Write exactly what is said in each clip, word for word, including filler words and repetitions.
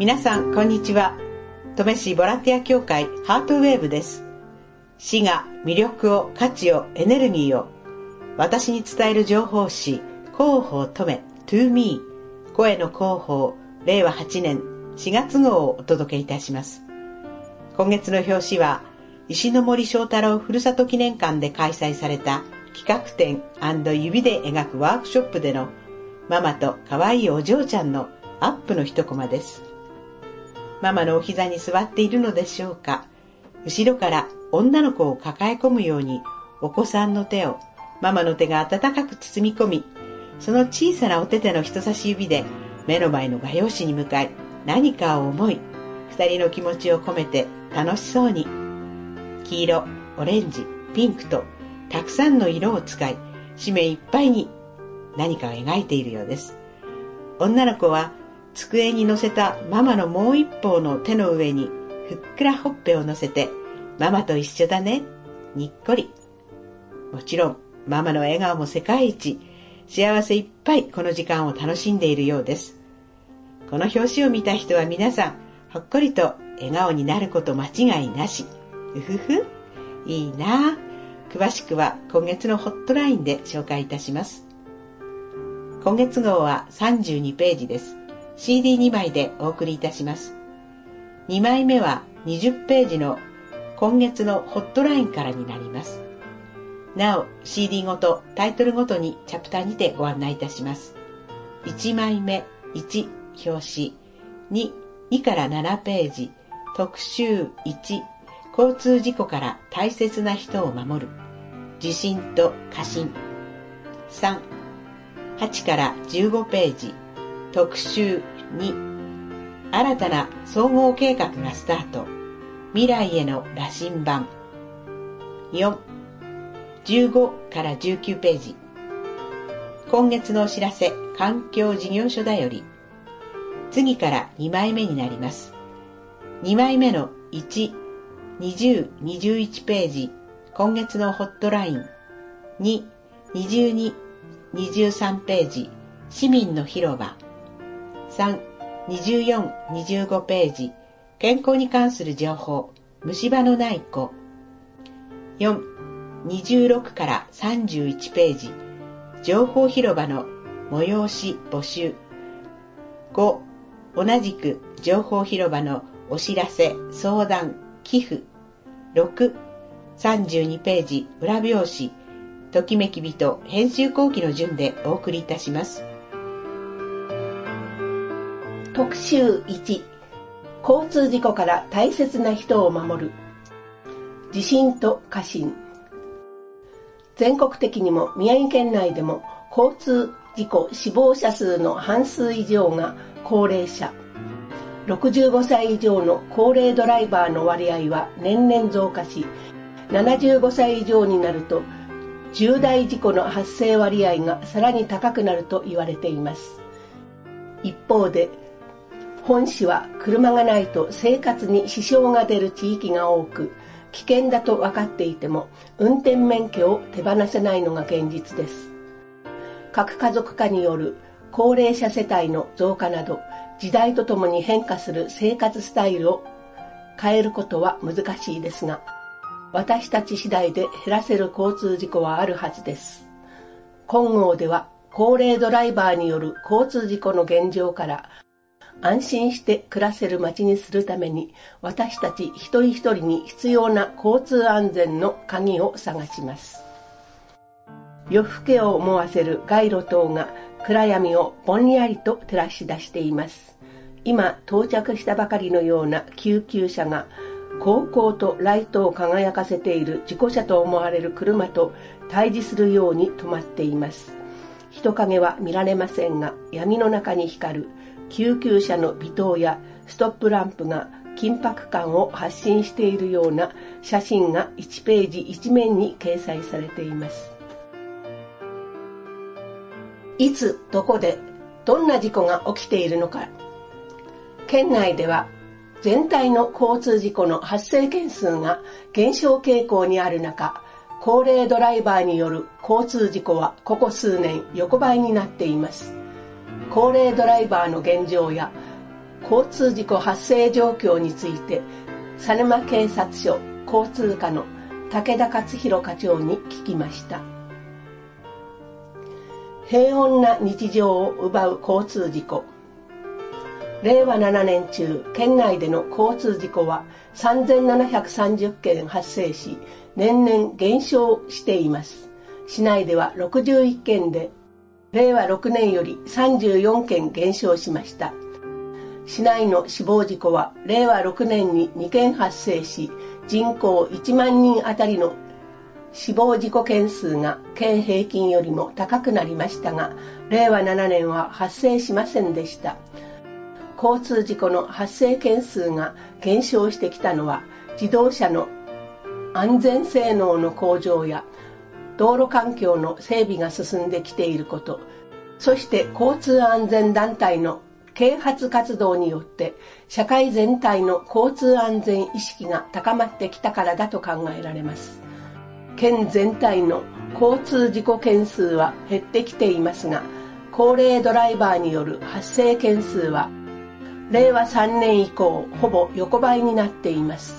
皆さんこんにちは。登米市ボランティア協会ハートウェーブです。市が魅力を、価値を、エネルギーを私に伝える情報誌、広報登米 To Me 声の広報れいわはちねんしがつ号をお届けいたします。今月の表紙は石ノ森章太郎ふるさと記念館で開催された企画展&指で描くワークショップでのママと可愛いお嬢ちゃんのアップの一コマです。ママのお膝に座っているのでしょうか。後ろから女の子を抱え込むようにお子さんの手をママの手が温かく包み込み、その小さなお手手の人差し指で目の前の画用紙に向かい何かを思い、二人の気持ちを込めて楽しそうに黄色、オレンジ、ピンクとたくさんの色を使い紙面いっぱいに何かを描いているようです。女の子は机に乗せたママのもう一方の手の上にふっくらほっぺを乗せて、ママと一緒だね、にっこり。もちろんママの笑顔も世界一、幸せいっぱいこの時間を楽しんでいるようです。この表紙を見た人は皆さんほっこりと笑顔になること間違いなし。うふふ、いいな。詳しくは今月のホットラインで紹介いたします。今月号はさんじゅうにページです。シーディーに 枚でお送りいたします。にまいめはにじゅっページの今月のホットラインからになります。なお シーディー ごとタイトルごとにチャプターにてご案内いたします。いちまいめいち表紙、に、にからななページ特集いち交通事故から大切な人を守る自信と過信、さん、はちからじゅうごページ特集に新たな総合計画がスタート、未来への羅針盤、よん、じゅうごからじゅうきゅうページ今月のお知らせ環境事業所だより、次からにまいめになります。にまいめのいち、にじゅう、にじゅういちページ今月のホットライン、に、にじゅうに、にじゅうさんページ市民の広場、さん、にじゅうよん、にじゅうごページ健康に関する情報、虫歯のない子、よん、にじゅうろくからさんじゅういちページ情報広場の催し募集、ご、同じく情報広場のお知らせ、相談、寄付、ろく、さんじゅうにページ裏表紙、ときめき人編集後期の順でお送りいたします。特集いち、交通事故から大切な人を守る自信と過信。全国的にも宮城県内でも交通事故死亡者数の半数以上が高齢者。ろくじゅうごさい以上の高齢ドライバーの割合は年々増加し、ななじゅうごさい以上になると重大事故の発生割合がさらに高くなると言われています。一方で本市は車がないと生活に支障が出る地域が多く、危険だと分かっていても運転免許を手放せないのが現実です。核家族化による高齢者世帯の増加など、時代とともに変化する生活スタイルを変えることは難しいですが、私たち次第で減らせる交通事故はあるはずです。今号では高齢ドライバーによる交通事故の現状から安心して暮らせる街にするために、私たち一人一人に必要な交通安全の鍵を探します。夜更けを思わせる街路灯が暗闇をぼんやりと照らし出しています。今到着したばかりのような救急車がこうこうとライトを輝かせている事故車と思われる車と対峙するように止まっています。人影は見られませんが、闇の中に光る救急車の微灯やストップランプが緊迫感を発信しているような写真がいちページ一面に掲載されています。いつどこでどんな事故が起きているのか。県内では全体の交通事故の発生件数が減少傾向にある中、高齢ドライバーによる交通事故はここ数年横ばいになっています。高齢ドライバーの現状や交通事故発生状況について佐沼警察署交通課の武田勝弘課長に聞きました。平穏な日常を奪う交通事故。れいわななねん中、県内での交通事故はさんぜんななひゃくさんじゅっけん発生し、年々減少しています。市内ではろくじゅういっけんで、れいわろくねんよりさんじゅうよんけん減少しました。市内の死亡事故はれいわろくねんににけん発生し、人口いちまんにんあたりの死亡事故件数が県平均よりも高くなりましたが、れいわななねんは発生しませんでした。交通事故の発生件数が減少してきたのは、自動車の安全性能の向上や道路環境の整備が進んできていること、そして交通安全団体の啓発活動によって社会全体の交通安全意識が高まってきたからだと考えられます。県全体の交通事故件数は減ってきていますが、高齢ドライバーによる発生件数はれいわさんねん以降ほぼ横ばいになっています。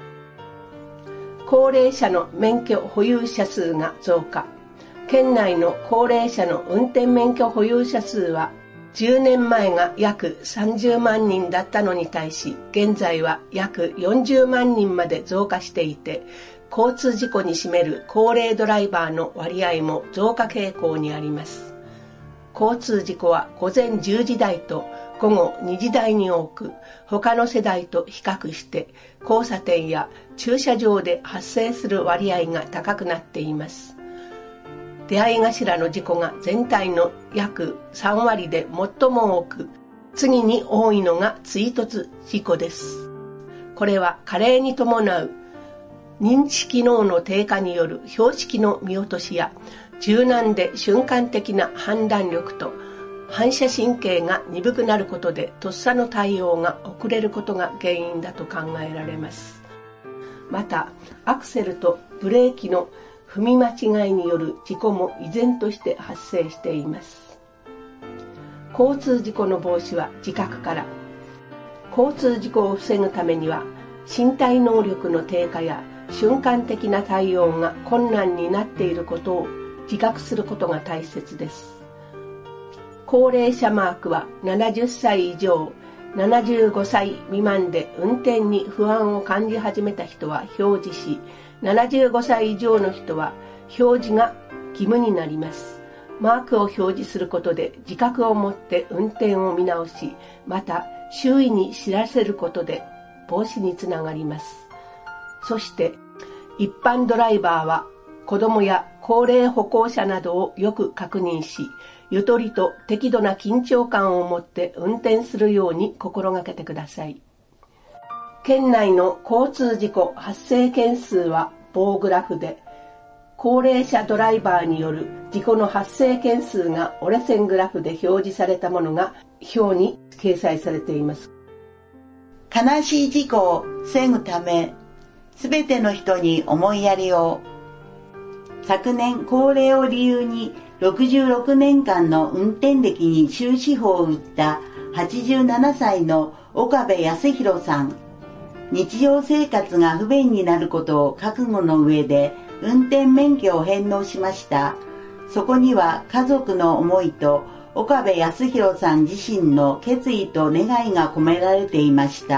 高齢者の免許保有者数が増加。県内の高齢者の運転免許保有者数はじゅうねんまえが約さんじゅうまんにんだったのに対し、現在は約よんじゅうまんにんまで増加していて、交通事故に占める高齢ドライバーの割合も増加傾向にあります。交通事故はごぜんじゅうじだいとごごにじだいに多く、他の世代と比較して交差点や駐車場で発生する割合が高くなっています。出会い頭の事故が全体の約さんわりで最も多く、次に多いのが追突事故です。これは加齢に伴う認知機能の低下による標識の見落としや、柔軟で瞬間的な判断力と反射神経が鈍くなることで、とっさの対応が遅れることが原因だと考えられます。また、アクセルとブレーキの踏み間違いによる事故も依然として発生しています。交通事故の防止は自覚から。交通事故を防ぐためには、身体能力の低下や瞬間的な対応が困難になっていることを自覚することが大切です。高齢者マークはななじゅっさい以上、ななじゅうごさい未満で運転に不安を感じ始めた人は表示し、ななじゅうごさい以上の人は表示が義務になります。マークを表示することで自覚を持って運転を見直し、また周囲に知らせることで防止につながります。そして一般ドライバーは子供や高齢歩行者などをよく確認し、ゆとりと適度な緊張感を持って運転するように心がけてください。県内の交通事故発生件数は棒グラフで、高齢者ドライバーによる事故の発生件数が折れ線グラフで表示されたものが表に掲載されています。 悲しい事故を防ぐため、すべての人に思いやりを。昨年高齢を理由にろくじゅうろくねんかんの運転歴に終止符を打ったはちじゅうななさいの岡部康弘さん。日常生活が不便になることを覚悟の上で運転免許を返納しました。そこには家族の思いと岡部康弘さん自身の決意と願いが込められていました。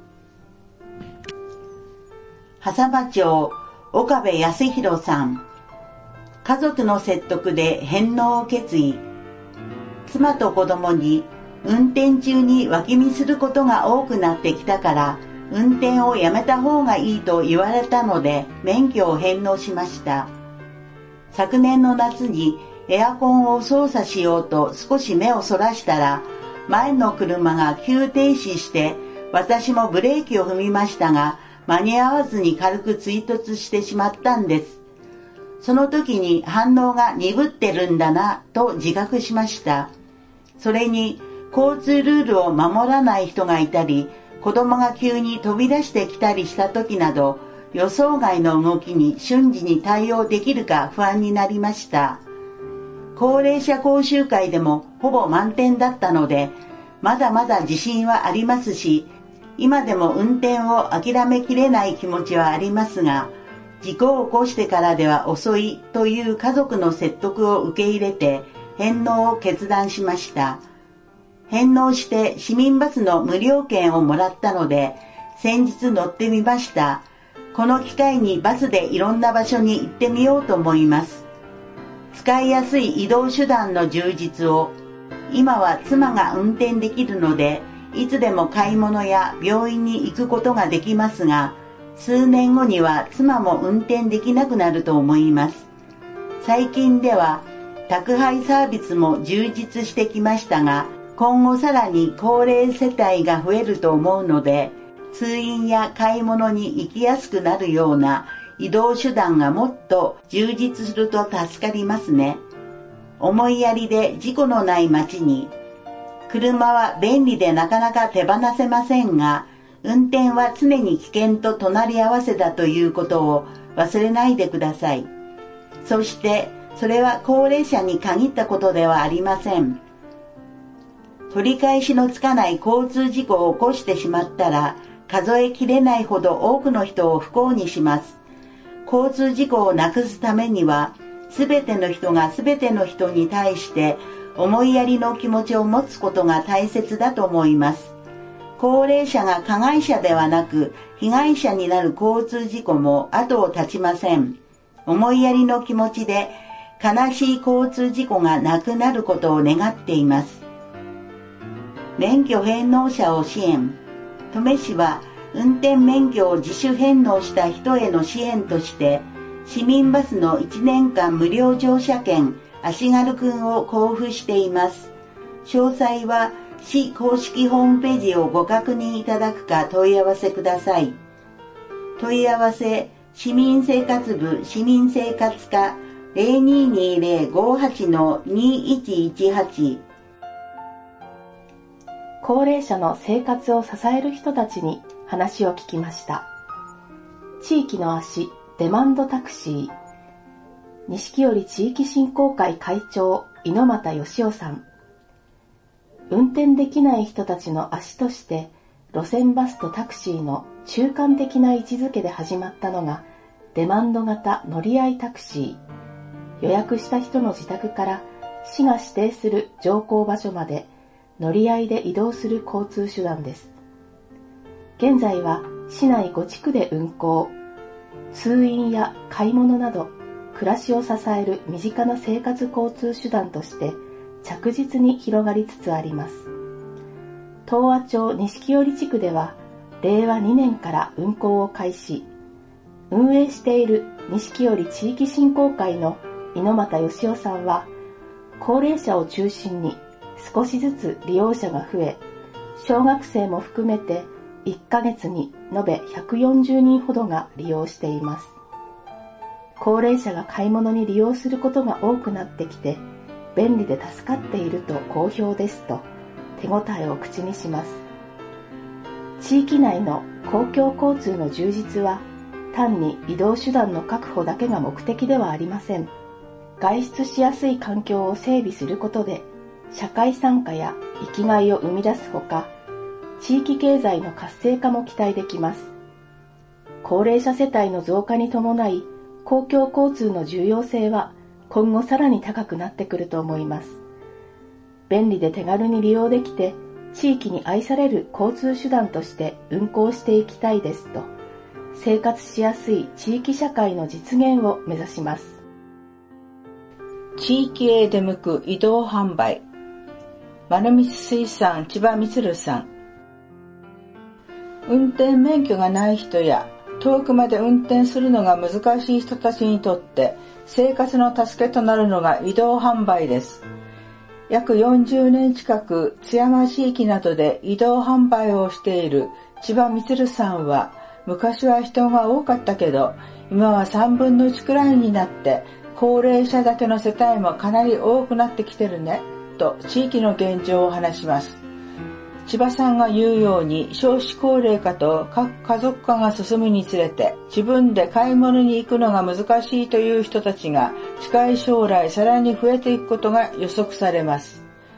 波佐間町岡部康弘さん。家族の説得で返納を決意。妻と子供に運転中に脇見することが多くなってきたから運転をやめた方がいいと言われたので免許を返納しました。昨年の夏にエアコンを操作しようと少し目をそらしたら前の車が急停止して私もブレーキを踏みましたが間に合わずに軽く追突してしまったんです。その時に反応が鈍ってるんだなと自覚しました。それに交通ルールを守らない人がいたり、子供が急に飛び出してきたりした時など、予想外の動きに瞬時に対応できるか不安になりました。高齢者講習会でもほぼ満点だったので、 まだまだ自信はありますし、今でも運転を諦めきれない気持ちはありますが、事故を起こしてからでは遅いという家族の説得を受け入れて返納を決断しました。返納して市民バスの無料券をもらったので、先日乗ってみました。この機会にバスでいろんな場所に行ってみようと思います。使いやすい移動手段の充実を、今は妻が運転できるので、いつでも買い物や病院に行くことができますが、数年後には妻も運転できなくなると思います。最近では宅配サービスも充実してきましたが、今後さらに高齢世帯が増えると思うので、通院や買い物に行きやすくなるような移動手段がもっと充実すると助かりますね。思いやりで事故のない街に、車は便利でなかなか手放せませんが、運転は常に危険と隣り合わせだということを忘れないでください。そして、それは高齢者に限ったことではありません。取り返しのつかない交通事故を起こしてしまったら、数えきれないほど多くの人を不幸にします。交通事故をなくすためには、すべての人がすべての人に対して思いやりの気持ちを持つことが大切だと思います。高齢者が加害者ではなく被害者になる交通事故も後を絶ちません。思いやりの気持ちで悲しい交通事故がなくなることを願っています。免許返納者を支援。登米市は運転免許を自主返納した人への支援として市民バスのいちねんかん無料乗車券足軽くんを交付しています。詳細は市公式ホームページをご確認いただくか問い合わせください。問い合わせ市民生活部市民生活課 ゼロにーにーゼロ ごーはち のにーいちいちはち。 高齢者の生活を支える人たちに話を聞きました。地域の足デマンドタクシー、錦織地域振興会会長猪俣義雄さん。運転できない人たちの足として路線バスとタクシーの中間的な位置づけで始まったのがデマンド型乗り合いタクシー。予約した人の自宅から市が指定する乗降場所まで乗り合いで移動する交通手段です。現在は市内ご地区で運行。通院や買い物など暮らしを支える身近な生活交通手段として着実に広がりつつあります。東和町錦織地区ではれいわにねんから運行を開始。運営している錦織地域振興会の猪俣義雄さんは、高齢者を中心に少しずつ利用者が増え、小学生も含めていっかげつに延べひゃくよんじゅうにんほどが利用しています。高齢者が買い物に利用することが多くなってきて、便利で助かっていると好評ですと手応えを口にします。地域内の公共交通の充実は単に移動手段の確保だけが目的ではありません。外出しやすい環境を整備することで社会参加や生きがいを生み出すほか、地域経済の活性化も期待できます。高齢者世帯の増加に伴い、公共交通の重要性は今後さらに高くなってくると思います。便利で手軽に利用できて、地域に愛される交通手段として運行していきたいですと、生活しやすい地域社会の実現を目指します。 地域へ出向く移動販売。丸光水産千葉充さん。運転免許がない人や遠くまで運転するのが難しい人たちにとって生活の助けとなるのが移動販売です。約よんじゅうねん近く津山地域などで移動販売をしている千葉充さんは、昔は人が多かったけど今はさんぶんのいちくらいになって高齢者だけの世帯もかなり多くなってきてるねと地域の現状を話します。千葉さんが言うように少子高齢化と各家族化が進むにつれて自分で買い物に行くのが難しいという人たちが近い将来さらに増えていくことが予測されます。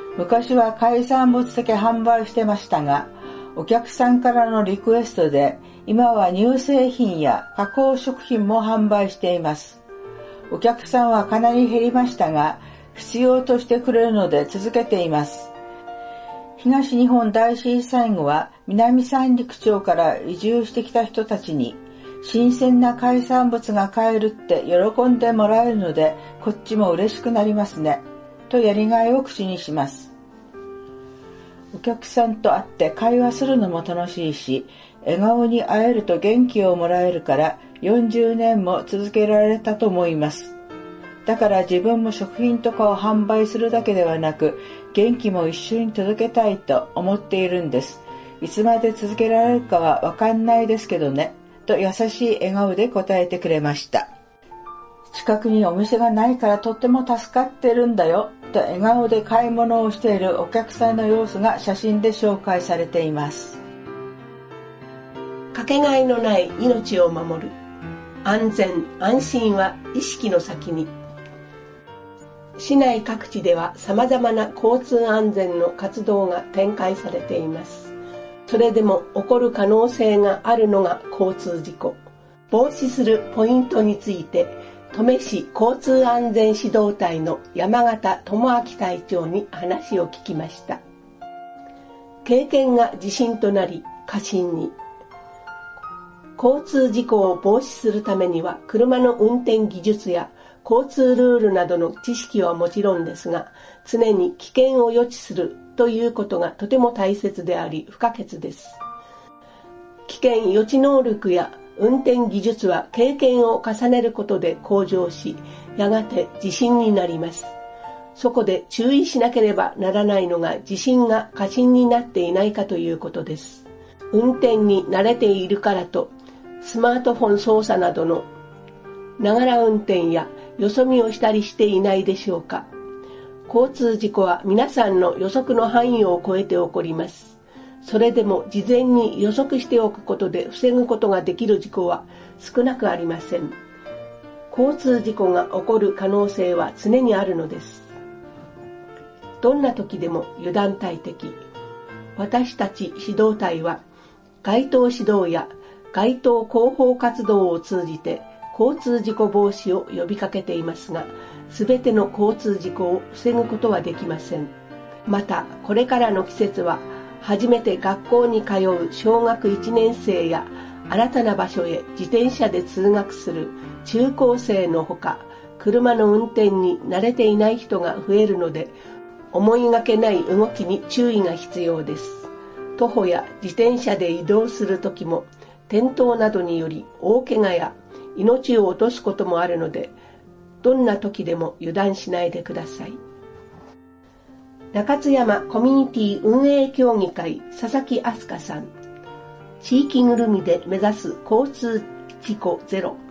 昔は海産物だけ販売してましたが、お客さんからのリクエストで今は乳製品や加工食品も販売しています。お客さんはかなり減りましたが、必要としてくれるので続けています。東日本大震災後は南三陸町から移住してきた人たちに新鮮な海産物が買えるって喜んでもらえるので、こっちも嬉しくなりますねとやりがいを口にします。お客さんと会って会話するのも楽しいし、笑顔に会えると元気をもらえるからよんじゅうねんも続けられたと思います。だから自分も食品とかを販売するだけではなく、元気も一緒に届けたいと思っているんです。いつまで続けられるかはわかんないですけどね、と優しい笑顔で答えてくれました。近くにお店がないからとっても助かってるんだよ、と笑顔で買い物をしているお客さんの様子が写真で紹介されています。 かけがえのない命を守る。安全・安心は意識の先に。市内各地では様々な交通安全の活動が展開されています。それでも起こる可能性があるのが交通事故。防止するポイントについて、登米市交通安全指導隊の山形智明隊長に話を聞きました。経験が自信となり、過信に。交通事故を防止するためには、車の運転技術や交通ルールなどの知識はもちろんですが、常に危険を予知するということがとても大切であり不可欠です。危険予知能力や運転技術は経験を重ねることで向上し、やがて自信になります。そこで注意しなければならないのが、自信が過信になっていないかということです。運転に慣れているからと、スマートフォン操作などのながら運転やよそ見をしたりしていないでしょうか。交通事故は皆さんの予測の範囲を超えて起こります。それでも事前に予測しておくことで防ぐことができる事故は少なくありません。交通事故が起こる可能性は常にあるのです。どんな時でも油断大敵。私たち指導隊は街頭指導や街頭広報活動を通じて交通事故防止を呼びかけていますが、すべての交通事故を防ぐことはできません。また、これからの季節は、初めて学校に通う小学いちねん生や、新たな場所へ自転車で通学する中高生のほか、車の運転に慣れていない人が増えるので、思いがけない動きに注意が必要です。徒歩や自転車で移動するときも、転倒などにより大怪我や命を落とすこともあるので、どんな時でも油断しないでください。中津山コミュニティ運営協議会佐々木飛鳥さん。地域ぐるみで目指す交通事故ゼロ。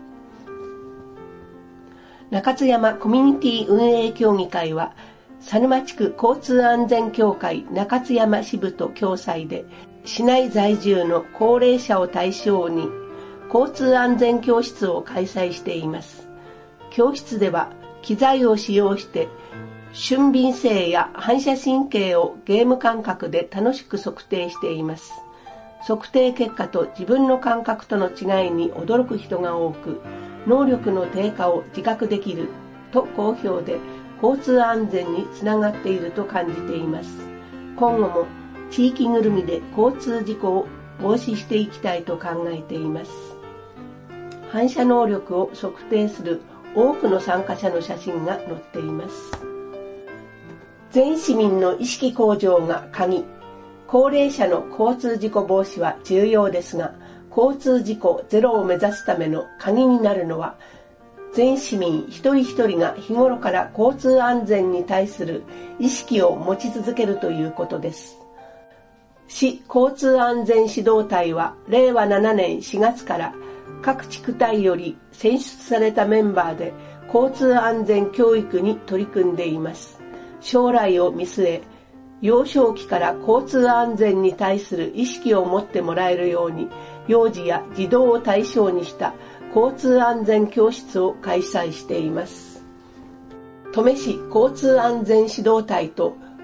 中津山コミュニティ運営協議会は、佐沼地区交通安全協会中津山支部と共催で、市内在住の高齢者を対象に交通安全教室を開催しています。教室では機材を使用して俊敏性や反射神経をゲーム感覚で楽しく測定しています。測定結果と自分の感覚との違いに驚く人が多く、能力の低下を自覚できると好評で、交通安全につながっていると感じています。今後も地域ぐるみで交通事故を防止していきたいと考えています。反射能力を測定する多くの参加者の写真が載っています。全市民の意識向上が鍵。高齢者の交通事故防止は重要ですが、交通事故ゼロを目指すための鍵になるのは、全市民一人一人が日頃から交通安全に対する意識を持ち続けるということです。市交通安全指導隊はれいわななねんしがつから各地区隊より選出されたメンバーで交通安全教育に取り組んでいます。将来を見据え、幼少期から交通安全に対する意識を持ってもらえるように、幼児や児童を対象にした交通安全教室を開催しています。登米市交通安全指導隊と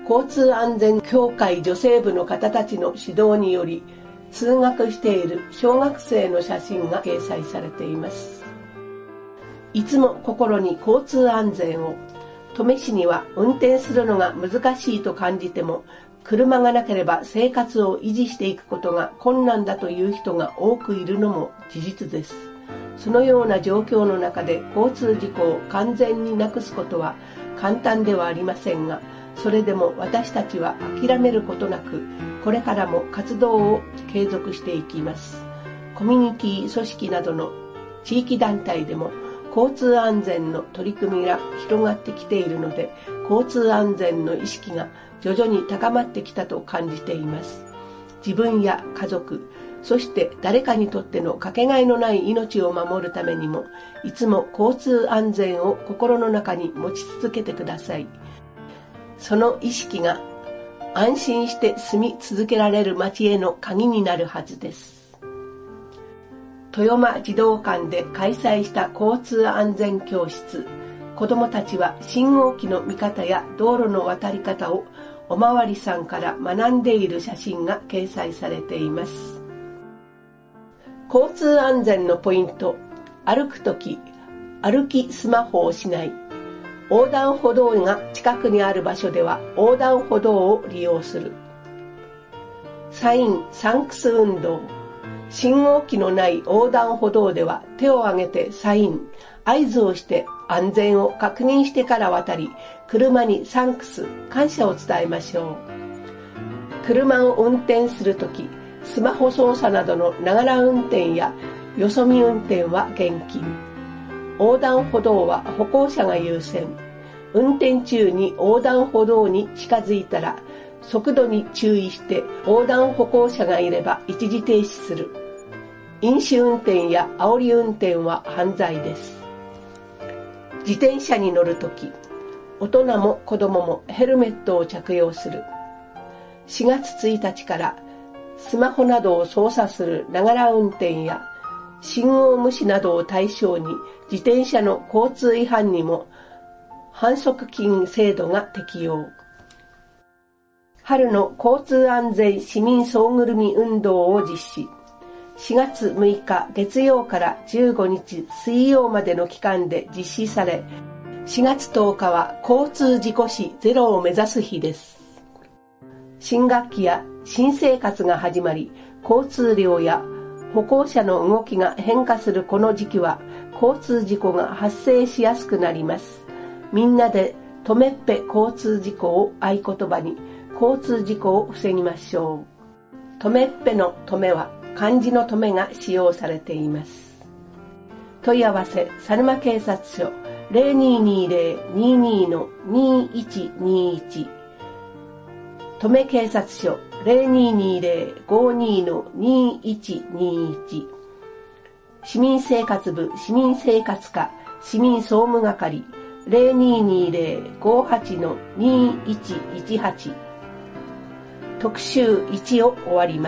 交通安全協会女性部の方たちの指導により通学している小学生の写真が掲載されています。いつも心に交通安全を。登米市には運転するのが難しいと感じても、車がなければ生活を維持していくことが困難だという人が多くいるのも事実です。そのような状況の中で交通事故を完全になくすことは簡単ではありませんが、それでも私たちは諦めることなく、これからも活動を継続していきます。コミュニティ組織などの地域団体でも交通安全の取り組みが広がってきているので、交通安全の意識が徐々に高まってきたと感じています。自分や家族、そして誰かにとってのかけがえのない命を守るためにも、いつも交通安全を心の中に持ち続けてください。その意識が安心して住み続けられる街への鍵になるはずです。豊間児童館で開催した交通安全教室。子どもたちは信号機の見方や道路の渡り方をおまわりさんから学んでいる写真が掲載されています。交通安全のポイント。歩くとき、歩きスマホをしない。横断歩道が近くにある場所では横断歩道を利用する。サイン・サンクス運動。信号機のない横断歩道では手を挙げてサイン、合図をして安全を確認してから渡り、車にサンクス、感謝を伝えましょう。車を運転するとき、スマホ操作などのながら運転やよそ見運転は厳禁。横断歩道は歩行者が優先。運転中に横断歩道に近づいたら、速度に注意して横断歩行者がいれば一時停止する。飲酒運転や煽り運転は犯罪です。自転車に乗るとき、大人も子供もヘルメットを着用する。しがつついたちからスマホなどを操作するながら運転や信号無視などを対象に自転車の交通違反にも反則金制度が適用。春の交通安全市民総ぐるみ運動を実施。しがつむいか月曜からじゅうごにち水曜までの期間で実施され、しがつとおかは交通事故死ゼロを目指す日です。新学期や新生活が始まり、交通量や歩行者の動きが変化するこの時期は、交通事故が発生しやすくなります。みんなでとめっぺ交通事故を合言葉に、交通事故を防ぎましょう。とめっぺのとめは漢字のとめが使用されています。問い合わせ、佐沼警察署 ゼロにーにーぜろ にーにー の にーいちにーいち、とめ警察署 ゼロにーにーぜろ ごーにー の にーいちにーいち、市民生活部市民生活課市民総務係 ゼロにーにーぜろ ごーはち の にーいちいちはち。特集いちを終わります。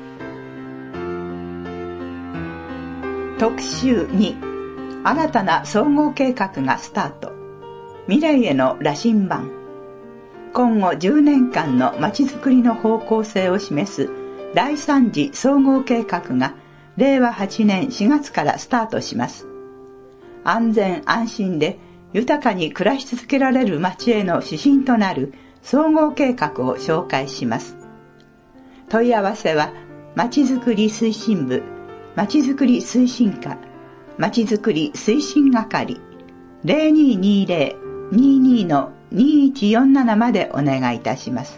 特集に、新たな総合計画がスタート。未来への羅針盤。今後じゅうねんかんのまちづくりの方向性を示すだいさん次総合計画がれいわはちねんしがつからスタートします。安全安心で豊かに暮らし続けられる街への指針となる総合計画を紹介します。問い合わせは、まちづくり推進部、まちづくり推進課、まちづくり推進係、ゼロにーにーぜろ にーにー の にーいちよんなな までお願いいたします。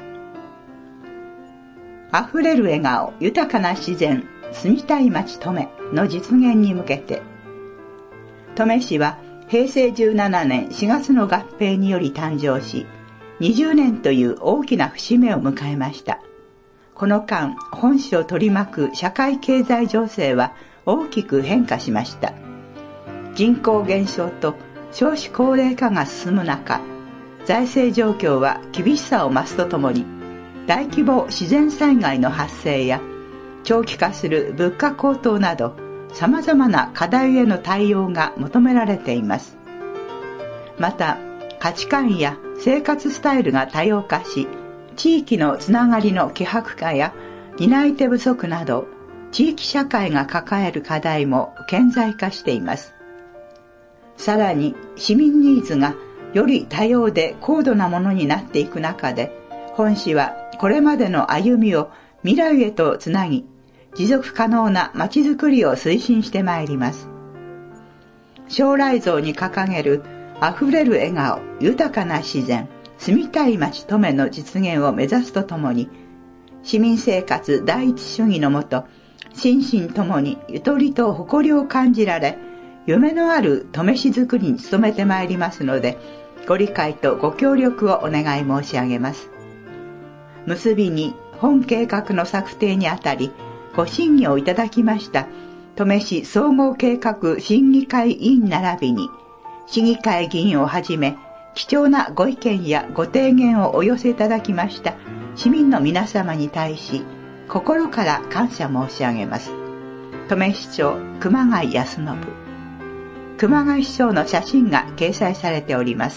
あふれる笑顔、豊かな自然、住みたい街登米の実現に向けて、登米市はへいせいじゅうななねんしがつの合併により誕生し、にじゅうねんという大きな節目を迎えました。この間、本市を取り巻く社会経済情勢は大きく変化しました。人口減少と少子高齢化が進む中、財政状況は厳しさを増すとともに、大規模自然災害の発生や長期化する物価高騰など、様々な課題への対応が求められています。また、 価値観や生活スタイルが多様化し、地域のつながりの希薄化や担い手不足など、地域社会が抱える課題も顕在化しています。さらに市民ニーズがより多様で高度なものになっていく中で、本市はこれまでの歩みを未来へとつなぎ、持続可能なまちづくりを推進してまいります。将来像に掲げるあふれる笑顔、豊かな自然、住みたい街登米の実現を目指すとともに、市民生活第一主義のもと、心身ともにゆとりと誇りを感じられ、夢のある登米市づくりに努めてまいりますので、ご理解とご協力をお願い申し上げます。結びに本計画の策定にあたり、ご審議をいただきました登米市総合計画審議会委員並びに、市議会議員をはじめ、貴重なご意見やご提言をお寄せいただきました市民の皆様に対し、心から感謝申し上げます。登米市長熊谷康信。熊谷市長の写真が掲載されております。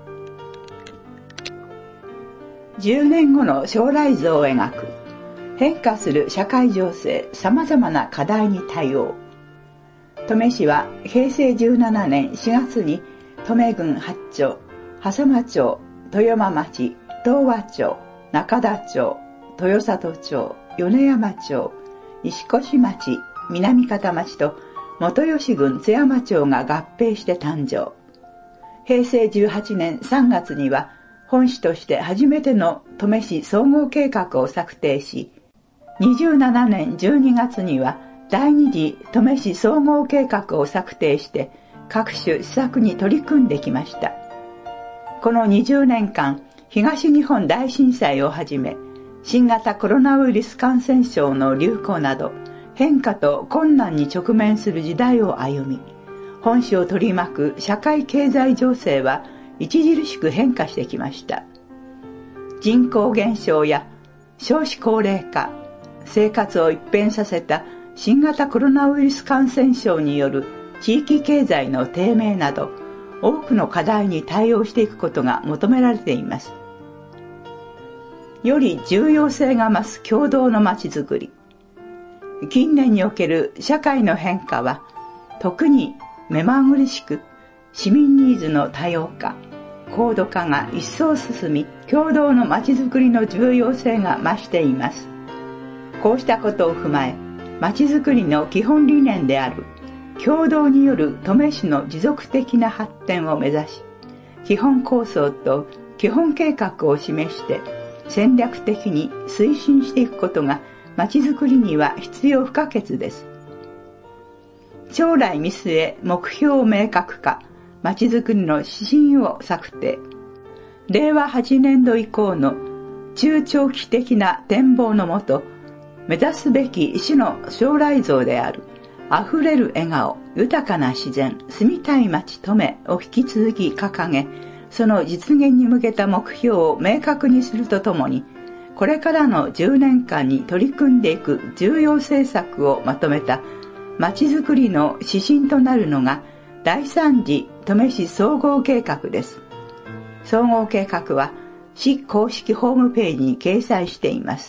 じゅうねんごの将来像を描く。変化する社会情勢、様々な課題に対応。登米市はへいせいじゅうななねんしがつに登米郡八町、笠間町、豊間町、東和町、中田町、豊里町、米山町、石越町、南方町と元吉郡津山町が合併して誕生。へいせいじゅうはちねんさんがつには本市として初めての登米市総合計画を策定し、にじゅうななねんじゅうにがつには第二次登米市総合計画を策定して各種施策に取り組んできました。このにじゅうねんかん、東日本大震災をはじめ、新型コロナウイルス感染症の流行など、変化と困難に直面する時代を歩み、本市を取り巻く社会経済情勢は著しく変化してきました。人口減少や少子高齢化、生活を一変させた新型コロナウイルス感染症による地域経済の低迷など、多くの課題に対応していくことが求められています。より重要性が増す共同のまちづくり。近年における社会の変化は、特に目まぐるしく市民ニーズの多様化、高度化が一層進み、共同のまちづくりの重要性が増しています。こうしたことを踏まえ、まちづくりの基本理念である共同による登米市の持続的な発展を目指し、基本構想と基本計画を示して戦略的に推進していくことがまちづくりには必要不可欠です。将来見据え目標を明確化、まちづくりの指針を策定。れいわはちねんど以降の中長期的な展望のもと、目指すべき市の将来像であるあふれる笑顔、豊かな自然、住みたい街登米を引き続き掲げ、その実現に向けた目標を明確にするとともに、これからのじゅうねんかんに取り組んでいく重要政策をまとめたまちづくりの指針となるのがだいさん次登米市総合計画です。総合計画は市公式ホームページに掲載しています。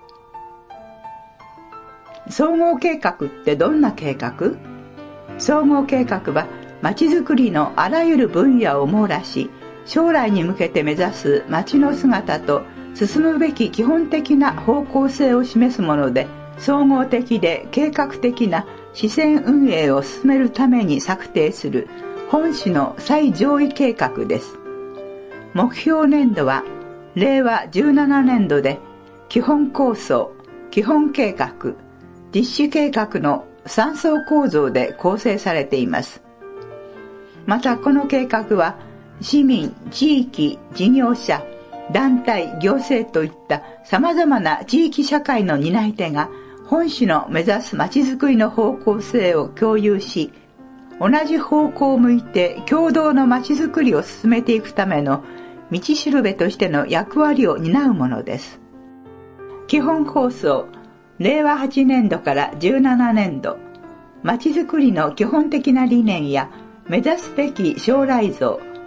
総合計画ってどんな計画？総合計画はまちづくりのあらゆる分野を網羅し、将来に向けて目指す街の姿と進むべき基本的な方向性を示すもので、総合的で計画的な市政運営を進めるために策定する本市の最上位計画です。目標年度はれいわじゅうななねんどで基本構想、基本計画、実施計画のさん層構造で構成されています。またこの計画は市民、地域、事業者、団体、行政といった様々な地域社会の担い手が本市の目指すまちづくりの方向性を共有し、同じ方向を向いて共同のまちづくりを進めていくための道しるべとしての役割を担うものです。基本構想、れいわはちねんどからじゅうななねんど、まちづくりの基本的な理念や目指すべき将来像、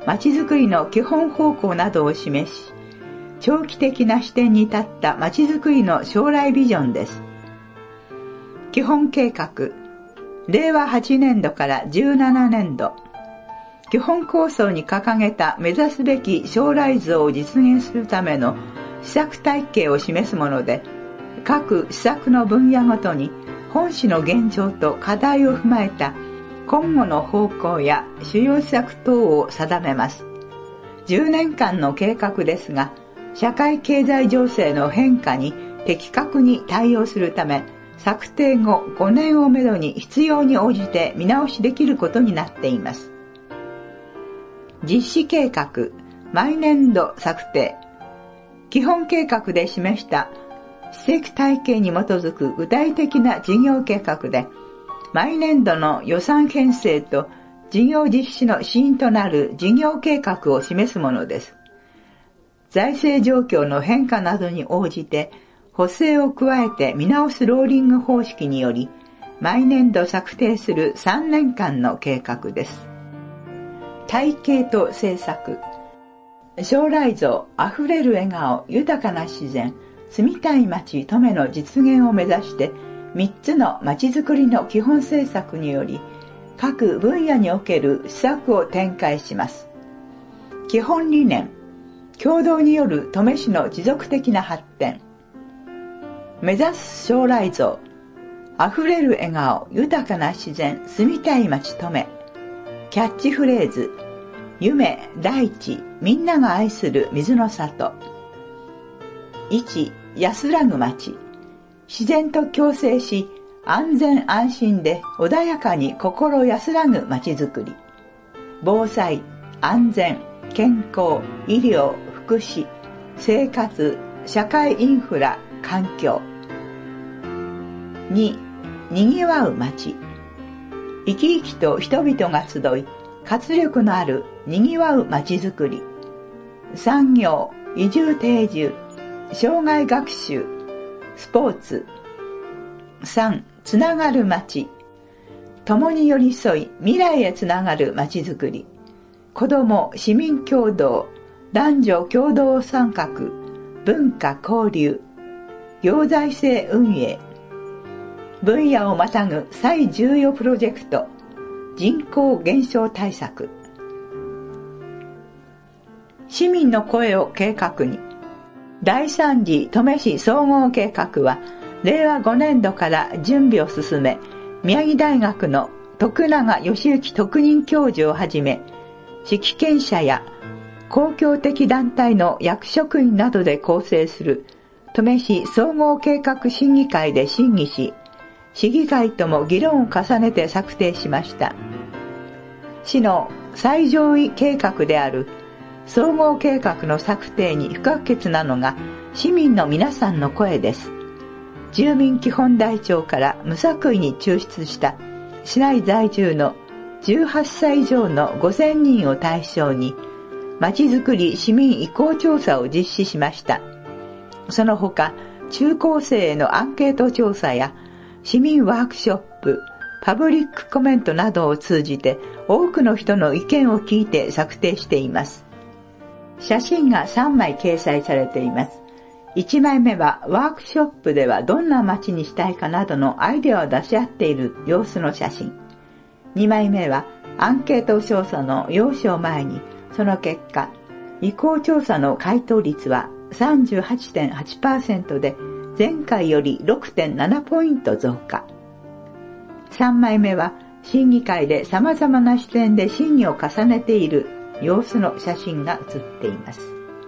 まちづくりの基本方向などを示し、長期的な視点に立ったまちづくりの将来ビジョンです。基本計画、れいわはちねんどからじゅうななねんど、基本構想に掲げた目指すべき将来像を実現するための施策体系を示すもので、各施策の分野ごとに本市の現状と課題を踏まえた今後の方向や主要施策等を定めます。じゅうねんかんの計画ですが、社会経済情勢の変化に的確に対応するため、策定後ごねんをめどに必要に応じて見直しできることになっています。実施計画、毎年度策定。基本計画で示した施策体系に基づく具体的な事業計画で、毎年度の予算編成と事業実施の指針となる事業計画を示すものです。財政状況の変化などに応じて、補正を加えて見直すローリング方式により、毎年度策定するさんねんかんの計画です。体系と政策。将来像、あふれる笑顔、豊かな自然、住みたい街、登米の実現を目指して、みっつの街づくりの基本政策により、各分野における施策を展開します。基本理念、共同による登米市の持続的な発展。目指す将来像、あふれる笑顔、豊かな自然、住みたい街登米。キャッチフレーズ、夢、大地、みんなが愛する水の里。いち、安らぐ街。自然と共生し、安全安心で穏やかに心安らぐ街づくり。防災、安全、健康、医療、福祉、生活、社会インフラ、環境。に、にぎわう街。生き生きと人々が集い、活力のあるにぎわう街づくり。産業、移住定住、障害学習、スポーツ。さん、つながる街。共に寄り添い、未来へつながる街づくり。子ども、市民共同、男女共同参画、文化交流、行財政運営。分野をまたぐ最重要プロジェクト、人口減少対策。市民の声を計画に。だいさん次登米市総合計画は、れいわごねんどから準備を進め、宮城大学の徳永義行特任教授をはじめ、指揮権者や公共的団体の役職員などで構成する登米市総合計画審議会で審議し、市議会とも議論を重ねて策定しました。市の最上位計画である総合計画の策定に不可欠なのが市民の皆さんの声です。住民基本台帳から無作為に抽出した市内在住のじゅうはっさい以上のごせんにんを対象にまちづくり市民意向調査を実施しました。その他、中高生へのアンケート調査や市民ワークショップ、パブリックコメントなどを通じて多くの人の意見を聞いて策定しています。写真がさんまい掲載されています。いちまいめはワークショップではどんな街にしたいかなどのアイデアを出し合っている様子の写真。にまいめはアンケート調査の要旨を前に、その結果、意向調査の回答率は さんじゅうはちてんはちパーセント で前回より ろくてんななポイント増加。さんまいめは審議会で様々な視点で審議を重ねている様子の写真が写っています。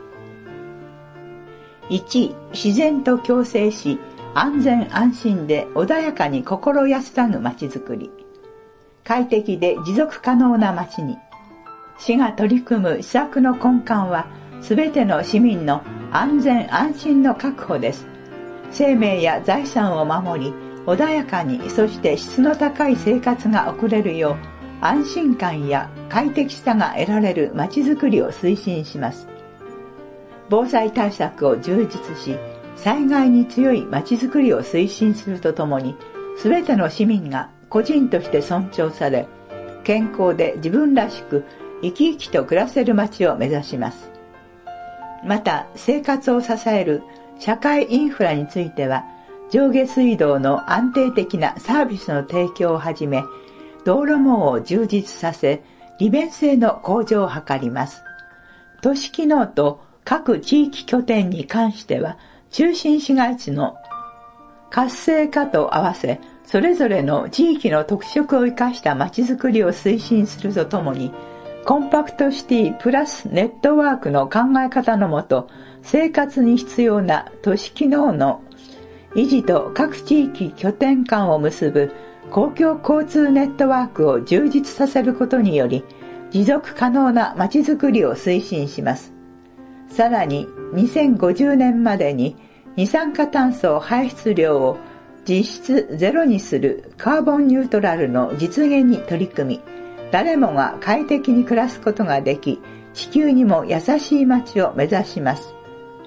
いち. 自然と共生し、安全安心で穏やかに心安らぐ街づくり。快適で持続可能な街に。市が取り組む施策の根幹は、すべての市民の安全安心の確保です。生命や財産を守り、穏やかに、そして質の高い生活が送れるよう、安心感や快適さが得られる街づくりを推進します。防災対策を充実し、災害に強い街づくりを推進するとともに、すべての市民が個人として尊重され、健康で自分らしく生き生きと暮らせる街を目指します。また、生活を支える社会インフラについては、上下水道の安定的なサービスの提供をはじめ、道路網を充実させ、利便性の向上を図ります。都市機能と各地域拠点に関しては、中心市街地の活性化と合わせ、それぞれの地域の特色を生かした街づくりを推進するとともに、コンパクトシティプラスネットワークの考え方のもと、生活に必要な都市機能の維持と各地域拠点間を結ぶ公共交通ネットワークを充実させることにより、持続可能な街づくりを推進します。さらに、にせんごじゅうねんまでに二酸化炭素排出量を実質ゼロにするカーボンニュートラルの実現に取り組み、誰もが快適に暮らすことができ、地球にも優しい街を目指します。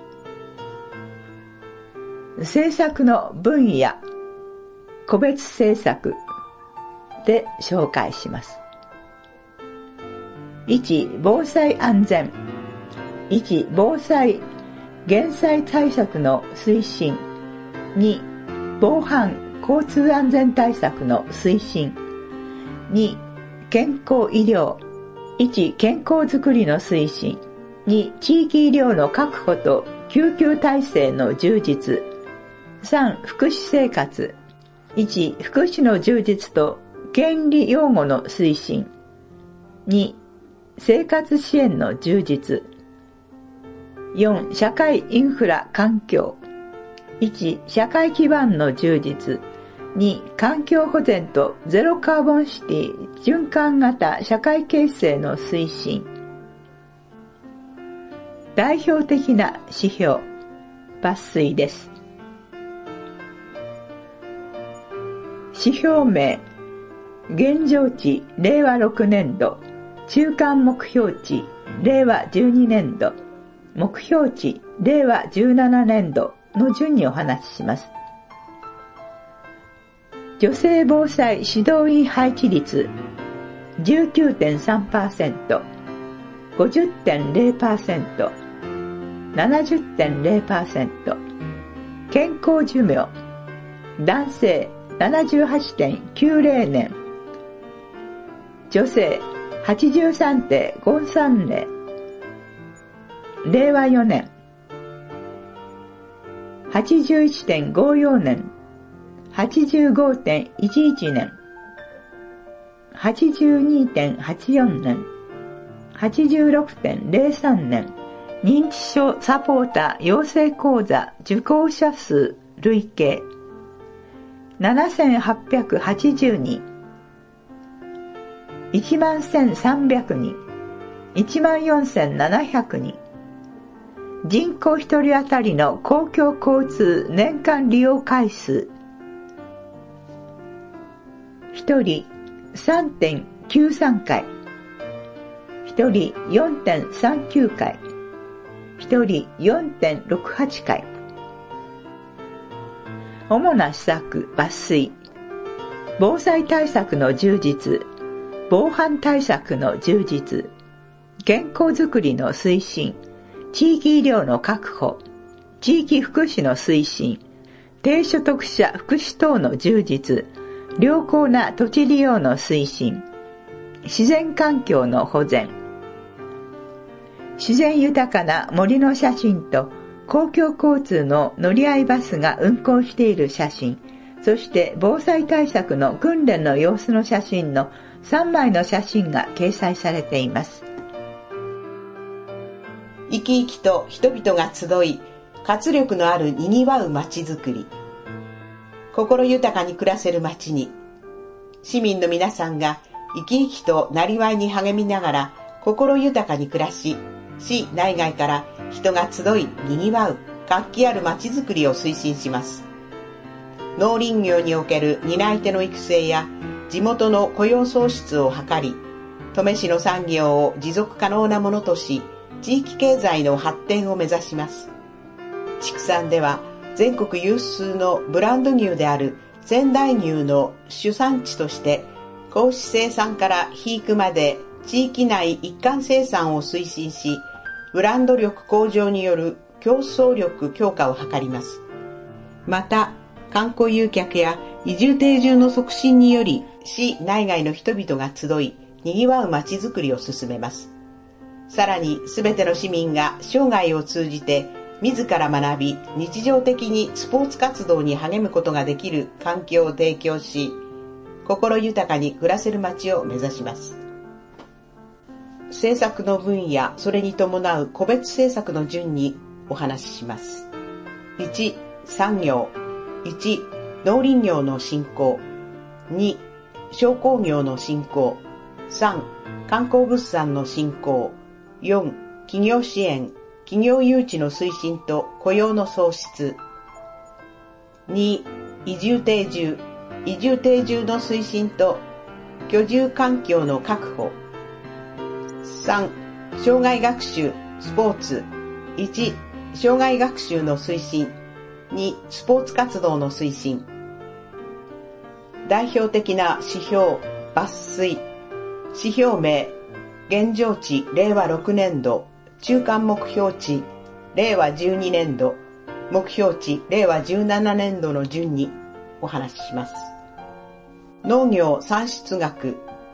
政策の分野、個別政策で紹介します。いち、防災安全。いち、防災減災対策の推進。に、防犯交通安全対策の推進。に、健康医療。いち、健康づくりの推進。に、地域医療の確保と救急体制の充実。さん、福祉生活。いち、福祉の充実と権利擁護の推進。に、生活支援の充実。よん、社会インフラ環境。いち、社会基盤の充実。に、環境保全とゼロカーボンシティ循環型社会形成の推進。代表的な指標、抜粋です。指標名、現状値れいわろくねんど、中間目標値れいわじゅうにねんど、目標値れいわじゅうななねんどの順にお話しします。女性防災指導員配置率 じゅうきゅうてんさんパーセント、ごじゅってんれいパーセント、ななじゅってんれいパーセント、健康寿命、男性 ななじゅうはちてんきゅうぜろねん、女性 はちじゅうさんてんごさんぜろ、れいわよねん はちじゅういちてんごよんねん、はちじゅうごてんいちいちねん、はちじゅうにてんはちよんねん、はちじゅうろくてんれいさんねん、認知症サポーター養成講座受講者数累計ななせんはっぴゃくはちじゅうにん、いちまんせんさんびゃくにん、いちまんよんせんななひゃくにん、人口一人当たりの公共交通年間利用回数ひとり さんてんきゅうさんかい、ひとり よんてんさんきゅうかい、ひとり よんてんろくはちかい。主な施策抜粋。防災対策の充実、防犯対策の充実、健康づくりの推進、地域医療の確保、地域福祉の推進、低所得者福祉等の充実、良好な土地利用の推進、自然環境の保全、自然豊かな森の写真と公共交通の乗り合いバスが運行している写真、そして防災対策の訓練の様子の写真のさんまいの写真が掲載されています。 生き生きと人々が集い、活力のあるにぎわう街づくり。心豊かに暮らせる街に、市民の皆さんが生き生きとなりわいに励みながら心豊かに暮らし、市内外から人が集いにぎわう活気ある街づくりを推進します。農林業における担い手の育成や地元の雇用創出を図り、登米市の産業を持続可能なものとし、地域経済の発展を目指します。畜産では全国有数のブランド牛である仙台牛の主産地として、子牛生産から肥育まで地域内一貫生産を推進し、ブランド力向上による競争力強化を図ります。また、観光誘客や移住定住の促進により、市内外の人々が集い、賑わう街づくりを進めます。さらに、すべての市民が生涯を通じて、自ら学び、日常的にスポーツ活動に励むことができる環境を提供し、心豊かに暮らせる街を目指します。政策の分野、それに伴う個別政策の順にお話しします。いち、産業。いち、農林業の振興。に、商工業の振興。さん、観光物産の振興。よん、企業支援、企業誘致の推進と雇用の創出。に、移住定住、移住定住の推進と居住環境の確保。さん、障害学習、スポーツ。いち、障害学習の推進。に、スポーツ活動の推進。代表的な指標、抜粋。指標名、現状値れいわろくねんど、中間目標値れいわじゅうにねんど、目標値れいわじゅうななねんどの順にお話しします。農業産出額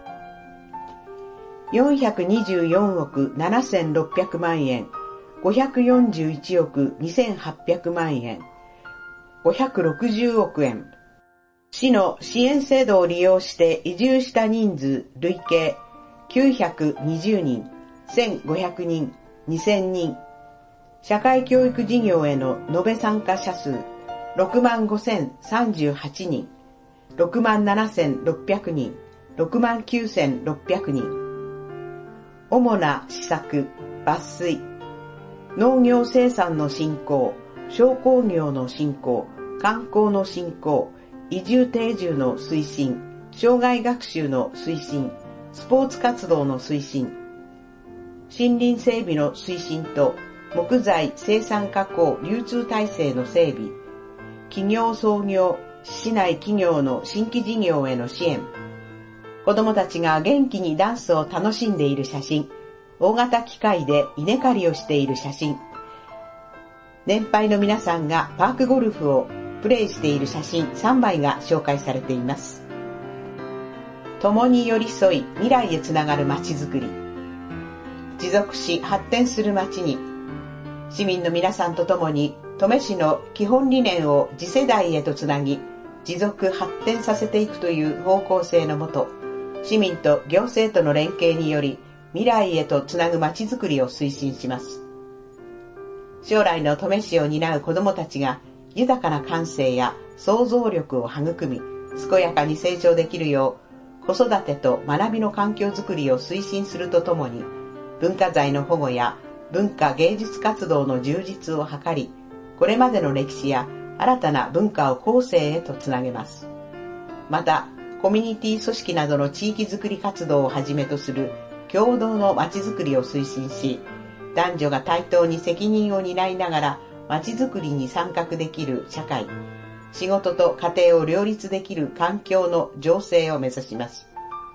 よんひゃくにじゅうよんおくななせんろっぴゃくまんえん、ごひゃくよんじゅういちおくにせんはっぴゃくまんえん、ごひゃくろくじゅうおくえん。市の支援制度を利用して移住した人数累計きゅうひゃくにじゅうにん、せんごひゃくにん、にせんにん。社会教育事業への延べ参加者数ろくまんごせんさんじゅうはちにん、ろくまんななせんろっぴゃくにん、ろくまんきゅうせんろっぴゃくにん。主な施策、抜粋。農業生産の振興、商工業の振興、観光の振興、移住定住の推進、障害学習の推進、スポーツ活動の推進、森林整備の推進と木材生産加工流通体制の整備、企業創業、市内企業の新規事業への支援、子どもたちが元気にダンスを楽しんでいる写真、大型機械で稲刈りをしている写真、年配の皆さんがパークゴルフをプレイしている写真さんまいが紹介されています。共に寄り添い未来へつながる街づくり。持続し発展する街に、市民の皆さんと共に登米市の基本理念を次世代へとつなぎ、持続発展させていくという方向性のもと、市民と行政との連携により未来へとつなぐ街づくりを推進します。将来の登米市を担う子どもたちが豊かな感性や想像力を育み、健やかに成長できるよう、子育てと学びの環境づくりを推進するとともに、文化財の保護や文化芸術活動の充実を図り、これまでの歴史や新たな文化を後世へとつなげます。また、コミュニティ組織などの地域づくり活動をはじめとする共同のまちづくりを推進し、男女が対等に責任を担いながらまちづくりに参画できる社会、仕事と家庭を両立できる環境の醸成を目指します。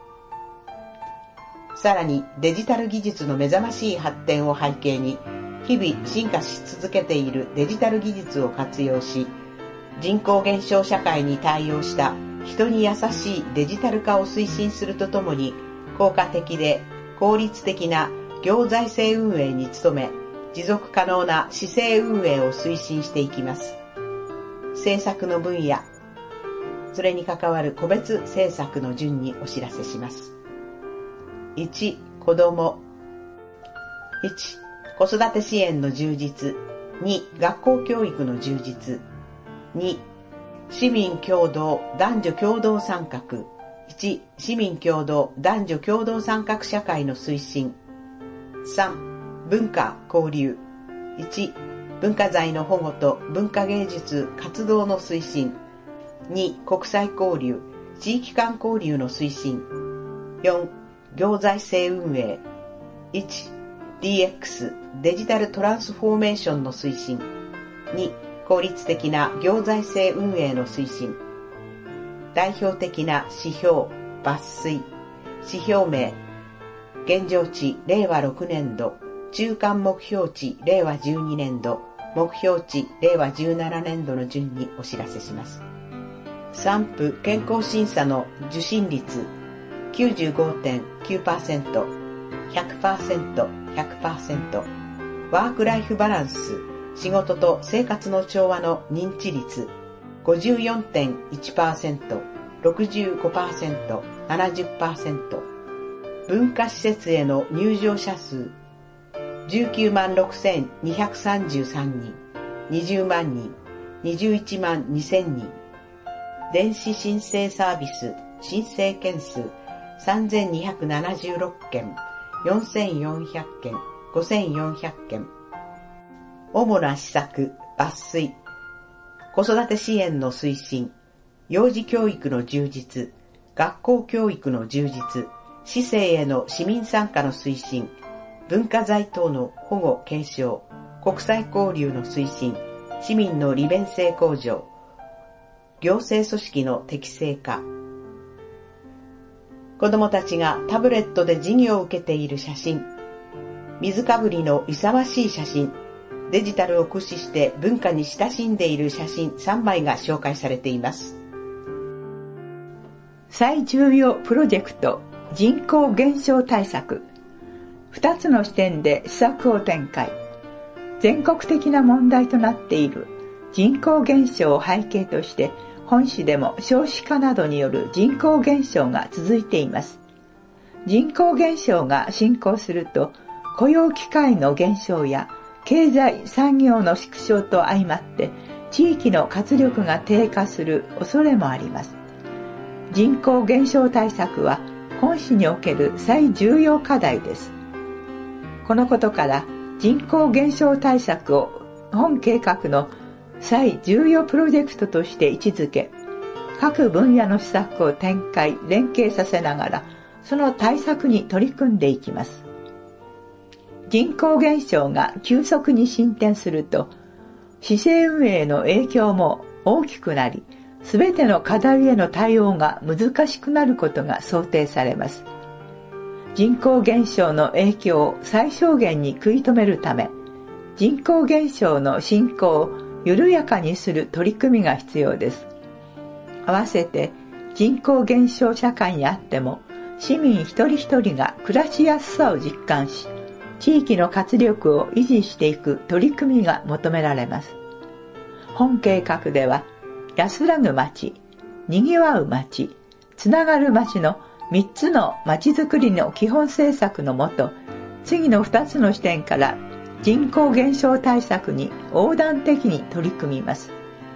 さらにデジタル技術の目覚ましい発展を背景に、日々進化し続けているデジタル技術を活用し、人口減少社会に対応した人に優しいデジタル化を推進するとともに、効果的で効率的な行財政運営に努め、持続可能な市政運営を推進していきます。政策の分野、それに関わる個別政策の順にお知らせします。いち、子ども。いち、子育て支援の充実。に、学校教育の充実。に、市民共同男女共同参画。いち、市民共同男女共同参画社会の推進。さん、文化交流。いち、文化財の保護と文化芸術活動の推進。に、国際交流、地域間交流の推進。よん、行財政運営。いち、ディーエックス デジタルトランスフォーメーションの推進。に、効率的な行財政運営の推進。代表的な指標、抜粋。指標名、 現状値れいわろくねんど、中間目標値れいわじゅうにねんど、目標値れいわじゅうななねんどの順にお知らせします。産婦健康審査の受診率 きゅうじゅうごてんきゅうパーセント、ひゃくパーセント、ひゃくパーセント、ワークライフバランス、仕事と生活の調和の認知率 ごじゅうよんてんいちパーセント、ろくじゅうごパーセント、ななじゅっパーセント、文化施設への入場者数じゅうきゅうまんろくせんにひゃくさんじゅうさんにん、にじゅうまんにん、にじゅういちまんにせんにん、電子申請サービス申請件数さんぜんにひゃくななじゅうろっけん、よんせんよんひゃくけん、ごせんよんひゃくけん。主な施策、抜粋。子育て支援の推進、幼児教育の充実、学校教育の充実、市政への市民参加の推進、文化財等の保護継承、国際交流の推進、市民の利便性向上、行政組織の適正化。子どもたちがタブレットで授業を受けている写真、水かぶりの勇ましい写真、デジタルを駆使して文化に親しんでいる写真さんまいが紹介されています。 最重要プロジェクト、人口減少対策。二つの視点で施策を展開。全国的な問題となっている人口減少を背景として、本市でも少子化などによる人口減少が続いています。人口減少が進行すると、雇用機会の減少や経済産業の縮小と相まって、地域の活力が低下する恐れもあります。人口減少対策は本市における最重要課題です。このことから人口減少対策を本計画の最重要プロジェクトとして位置づけ、各分野の施策を展開、連携させながら、その対策に取り組んでいきます。人口減少が急速に進展すると、市政運営の影響も大きくなり、すべての課題への対応が難しくなることが想定されます。人口減少の影響を最小限に食い止めるため、人口減少の進行を緩やかにする取り組みが必要です。合わせて人口減少社会にあっても、市民一人一人が暮らしやすさを実感し、地域の活力を維持していく取り組みが求められます。本計画では、安らぐ街、にぎわう街、つながる街のみっつの街づくりの基本政策のもと、次のふたつの視点から人口減少対策に横断的に取り組みます。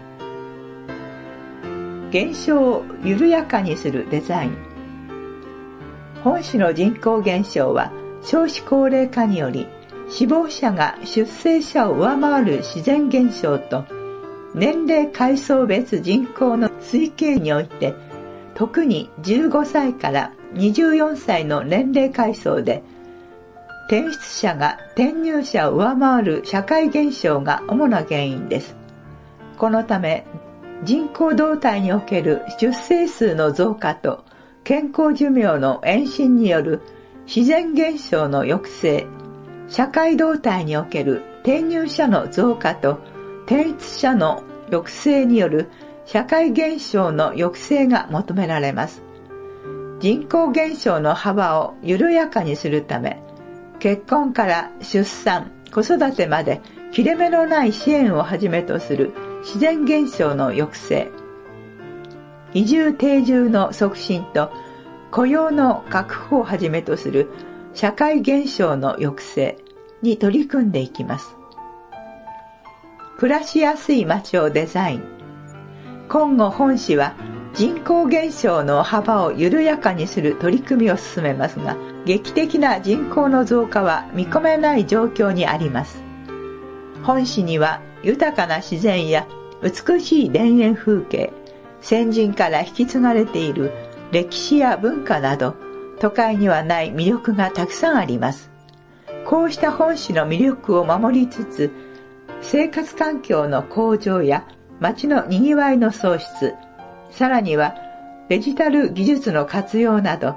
減少を緩やかにするデザイン。本市の人口減少は少子高齢化により死亡者が出生者を上回る自然現象と年齢階層別人口の推計において特にじゅうごさいからにじゅうよんさいの年齢階層で転出者が転入者を上回る社会現象が主な原因です。このため人口動態における出生数の増加と健康寿命の延伸による自然現象の抑制、社会動態における転入者の増加と転出者の抑制による社会現象の抑制が求められます。人口減少の幅を緩やかにするため、結婚から出産、子育てまで切れ目のない支援をはじめとする自然現象の抑制、移住定住の促進と雇用の確保をはじめとする社会現象の抑制に取り組んでいきます。暮らしやすい街をデザイン。今後本市は人口減少の幅を緩やかにする取り組みを進めますが、劇的な人口の増加は見込めない状況にあります。本市には豊かな自然や美しい田園風景、先人から引き継がれている歴史や文化など、都会にはない魅力がたくさんあります。こうした本市の魅力を守りつつ、生活環境の向上や街のにぎわいの創出、さらにはデジタル技術の活用など、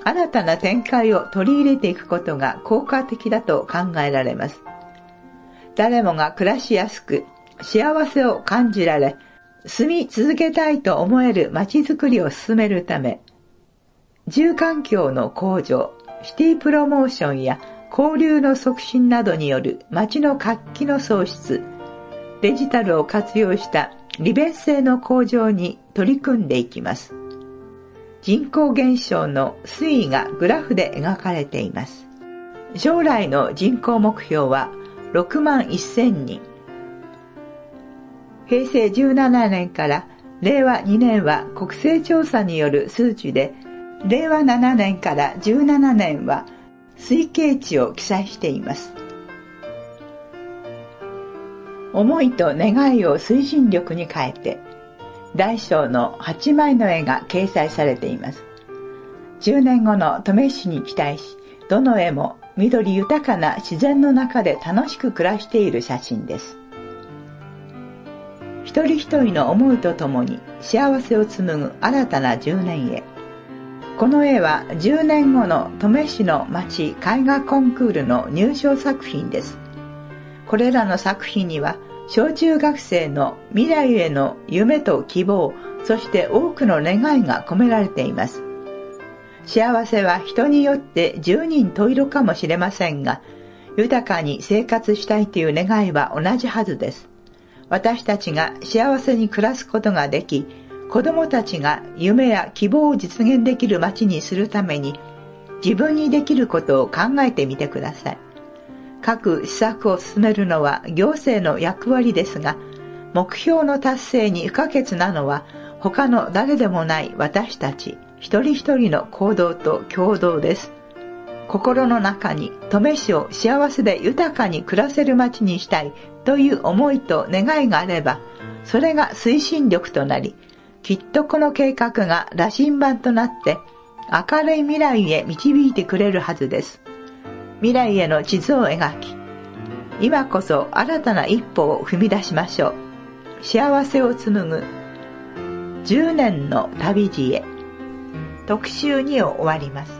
新たな展開を取り入れていくことが効果的だと考えられます。誰もが暮らしやすく幸せを感じられ、住み続けたいと思える街づくりを進めるため、住環境の向上、シティプロモーションや交流の促進などによる街の活気の創出、デジタルを活用した利便性の向上に取り組んでいきます。人口減少の推移がグラフで描かれています。将来の人口目標はろくまんせんにん。へいせいじゅうななねんかられいわにねんは国勢調査による数値で、れいわななねんからじゅうななねんは推計値を記載しています。思いと願いを推進力に変えて、大小のはちまいの絵が掲載されています。じゅうねんごの登米市に期待し、どの絵も緑豊かな自然の中で楽しく暮らしている写真です。一人一人の思いとともに幸せを紡ぐ新たなじゅうねんへ。この絵はじゅうねんごの登米市の町絵画コンクールの入賞作品です。これらの作品には小中学生の未来への夢と希望、そして多くの願いが込められています。幸せは人によって十人十色かもしれませんが、豊かに生活したいという願いは同じはずです。私たちが幸せに暮らすことができ、子供たちが夢や希望を実現できる街にするために、自分にできることを考えてみてください。各施策を進めるのは行政の役割ですが、目標の達成に不可欠なのは他の誰でもない私たち一人一人の行動と共同です。心の中に登米市を幸せで豊かに暮らせる街にしたいという思いと願いがあれば、それが推進力となり、きっとこの計画が羅針盤となって明るい未来へ導いてくれるはずです。未来への地図を描き、今こそ新たな一歩を踏み出しましょう。幸せを紡ぐじゅうねんの旅路へ。特集にを終わります。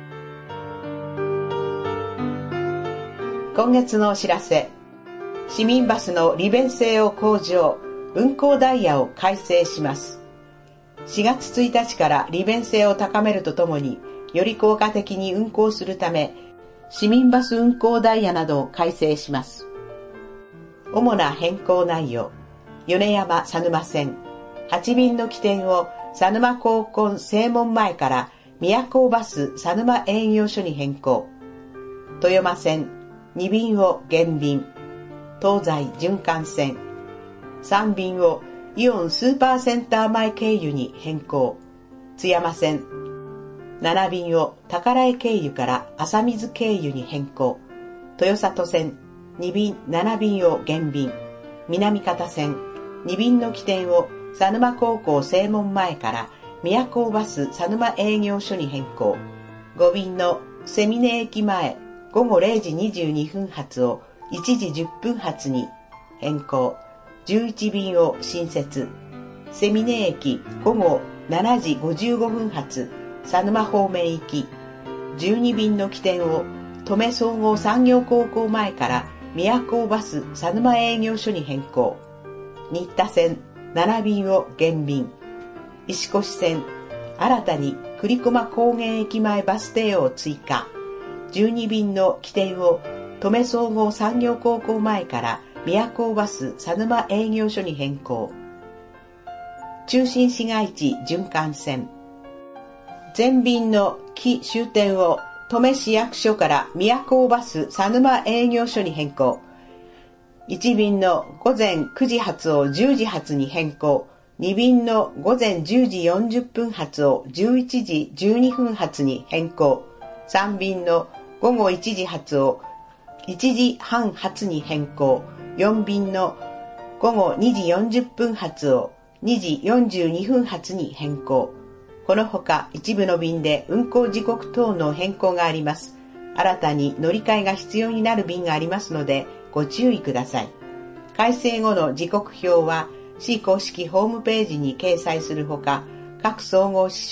今月のお知らせ。市民バスの利便性を向上、運行ダイヤを改正します。しがつついたちから利便性を高めるとともに、より効果的に運行するため、市民バス運行ダイヤなどを改正します。主な変更内容。米山佐沼線、はちびんの起点を佐沼高校正門前から宮高バス佐沼営業所に変更。豊間線、にびんを減便。東西循環線、さんびんをイオンスーパーセンター前経由に変更。津山線、ななびんを宝井経由から浅水経由に変更。豊里線、にびんななびんを減便。南方線、にびんの起点を佐沼高校正門前から宮高バス佐沼営業所に変更。ごびんのセミネ駅前ごごれいじにじゅうにふん発をいちじじゅっぷん発に変更。じゅういちびんを新設。セミネ駅ごごしちじごじゅうごふん発佐沼方面行き。じゅうにびんの起点を登米総合産業高校前から宮高バス佐沼営業所に変更。新田線ななびんを減便。石越線、新たに栗駒高原駅前バス停を追加。じゅうにびんの起点を登米総合産業高校前から宮高バス佐沼営業所に変更。中心市街地循環線、全便の木終点を登米市役所から宮高バス佐沼営業所に変更。いちびんのごぜんくじ発をじゅうじ発に変更。にびんのごぜんじゅうじよんじゅっぷん発をじゅういちじじゅうにふん発に変更。さんびんのごごいちじ発をいちじはん発に変更。よんびんのごごにじよんじゅっぷん発をにじよんじゅうにふん発に変更。このほか一部の便で運行時刻等の変更があります。新たに乗り換えが必要になる便がありますのでご注意ください。改正後の時刻表は市公式ホームページに掲載するほか、各総合支所、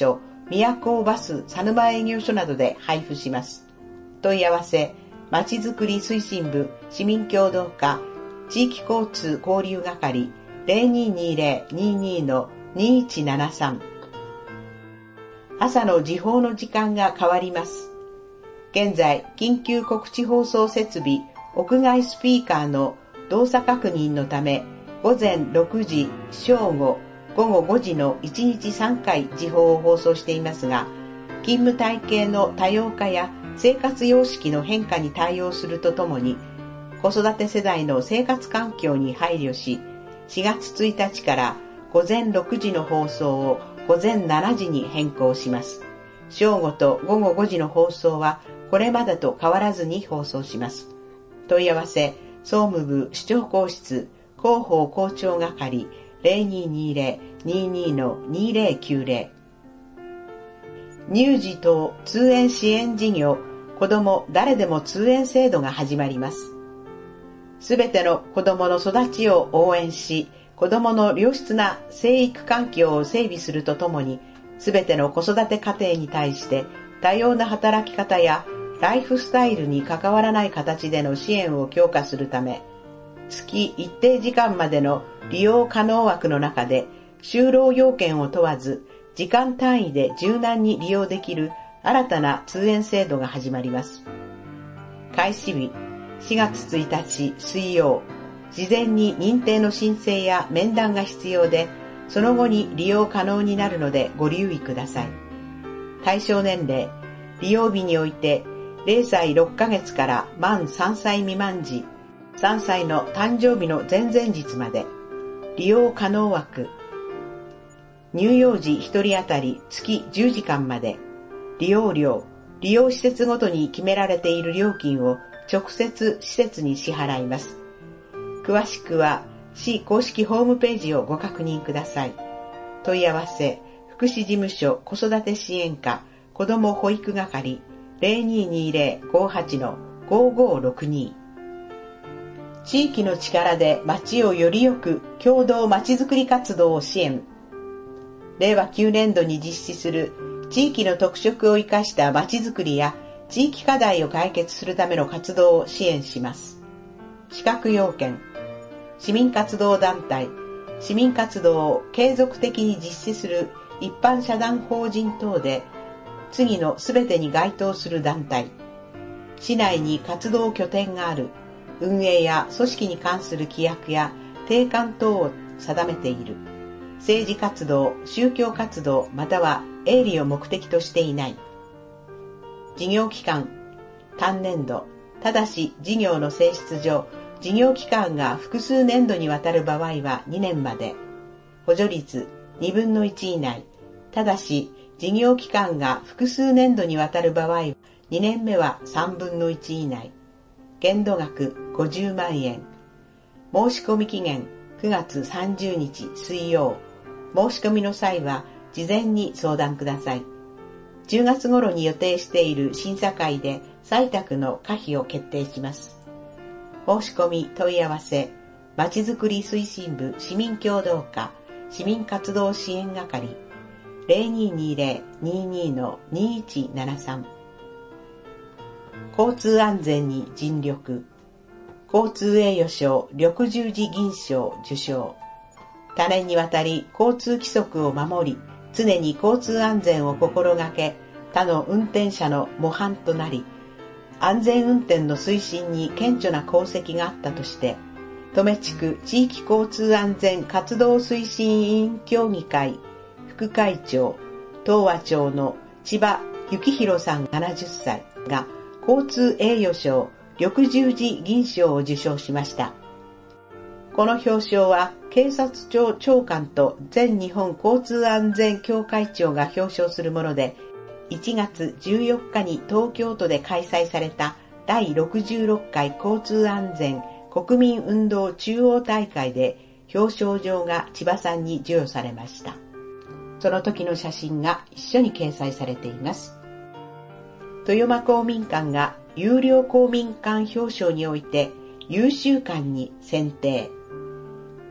宮古バス佐沼営業所などで配布します。問い合わせ、まちづくり推進部市民協同課地域交通交流係 ゼロにーにーゼロ にーにー のにいちななさん。朝の時報の時間が変わります。現在、緊急告知放送設備屋外スピーカーの動作確認のため、午前ろくじ、正午、午後ごじのいちにちさんかい時報を放送していますが、勤務体系の多様化や生活様式の変化に対応するとともに、子育て世代の生活環境に配慮し、しがつついたちから午前ろくじの放送を午前しちじに変更します。正午と午後ごじの放送はこれまでと変わらずに放送します。問い合わせ、総務部市長公室広報校長係 ゼロにーにーゼロ にーにー のにーぜろきゅうぜろ。乳児等通園支援事業子ども誰でも通園制度が始まります。すべての子どもの育ちを応援し、子どもの良質な生育環境を整備するとともに、すべての子育て家庭に対して多様な働き方やライフスタイルに関わらない形での支援を強化するため、月一定時間までの利用可能枠の中で就労要件を問わず、時間単位で柔軟に利用できる新たな通園制度が始まります。開始日、しがつついたち水曜、事前に認定の申請や面談が必要で、その後に利用可能になるのでご留意ください。対象年齢、利用日においてゼロさいろっかげつから満さんさい未満時、さんさいの誕生日の前々日まで、利用可能枠、乳幼児ひとり当たり月じゅうじかんまで、利用料、利用施設ごとに決められている料金を直接施設に支払います。詳しくは市公式ホームページをご確認ください。問い合わせ、福祉事務所子育て支援課子ども保育係 ゼロにーにーゼロ ごーはち のごーごーろくに。地域の力で町をよりよく共同まちづくり活動を支援。れいわきゅうねんどに実施する地域の特色を生かしたまちづくりや地域課題を解決するための活動を支援します。資格要件、市民活動団体、市民活動を継続的に実施する一般社団法人等で、次のすべてに該当する団体、市内に活動拠点がある、運営や組織に関する規約や定款等を定めている、政治活動、宗教活動または営利を目的としていない。事業期間、単年度、ただし事業の性質上、事業期間が複数年度にわたる場合はにねんまで、補助率にぶんのいち以内、ただし事業期間が複数年度にわたる場合、にねんめはさんぶんのいち以内、限度額ごじゅうまんえん、申し込み期限くがつさんじゅうにち水曜、申し込みの際は事前に相談ください。じゅうがつ頃に予定している審査会で採択の可否を決定します。申し込み問い合わせ、まちづくり推進部市民協同課市民活動支援係 ゼロにーにーゼロ にーにー のにいちななさん。交通安全に尽力、交通栄誉賞緑十字銀賞受賞。多年にわたり交通規則を守り、常に交通安全を心がけ、他の運転者の模範となり、安全運転の推進に顕著な功績があったとして、登米地区地域交通安全活動推進委員協議会副会長、東和町の千葉幸宏さんななじゅっさいが交通栄誉賞緑十字銀賞を受賞しました。この表彰は警察庁長官と全日本交通安全協会長が表彰するもので、いちがつじゅうよっかに東京都で開催されただいろくじゅうろっかい交通安全国民運動中央大会で表彰状が千葉さんに授与されました。その時の写真が一緒に掲載されています。豊間公民館が有料公民館表彰において優秀館に選定。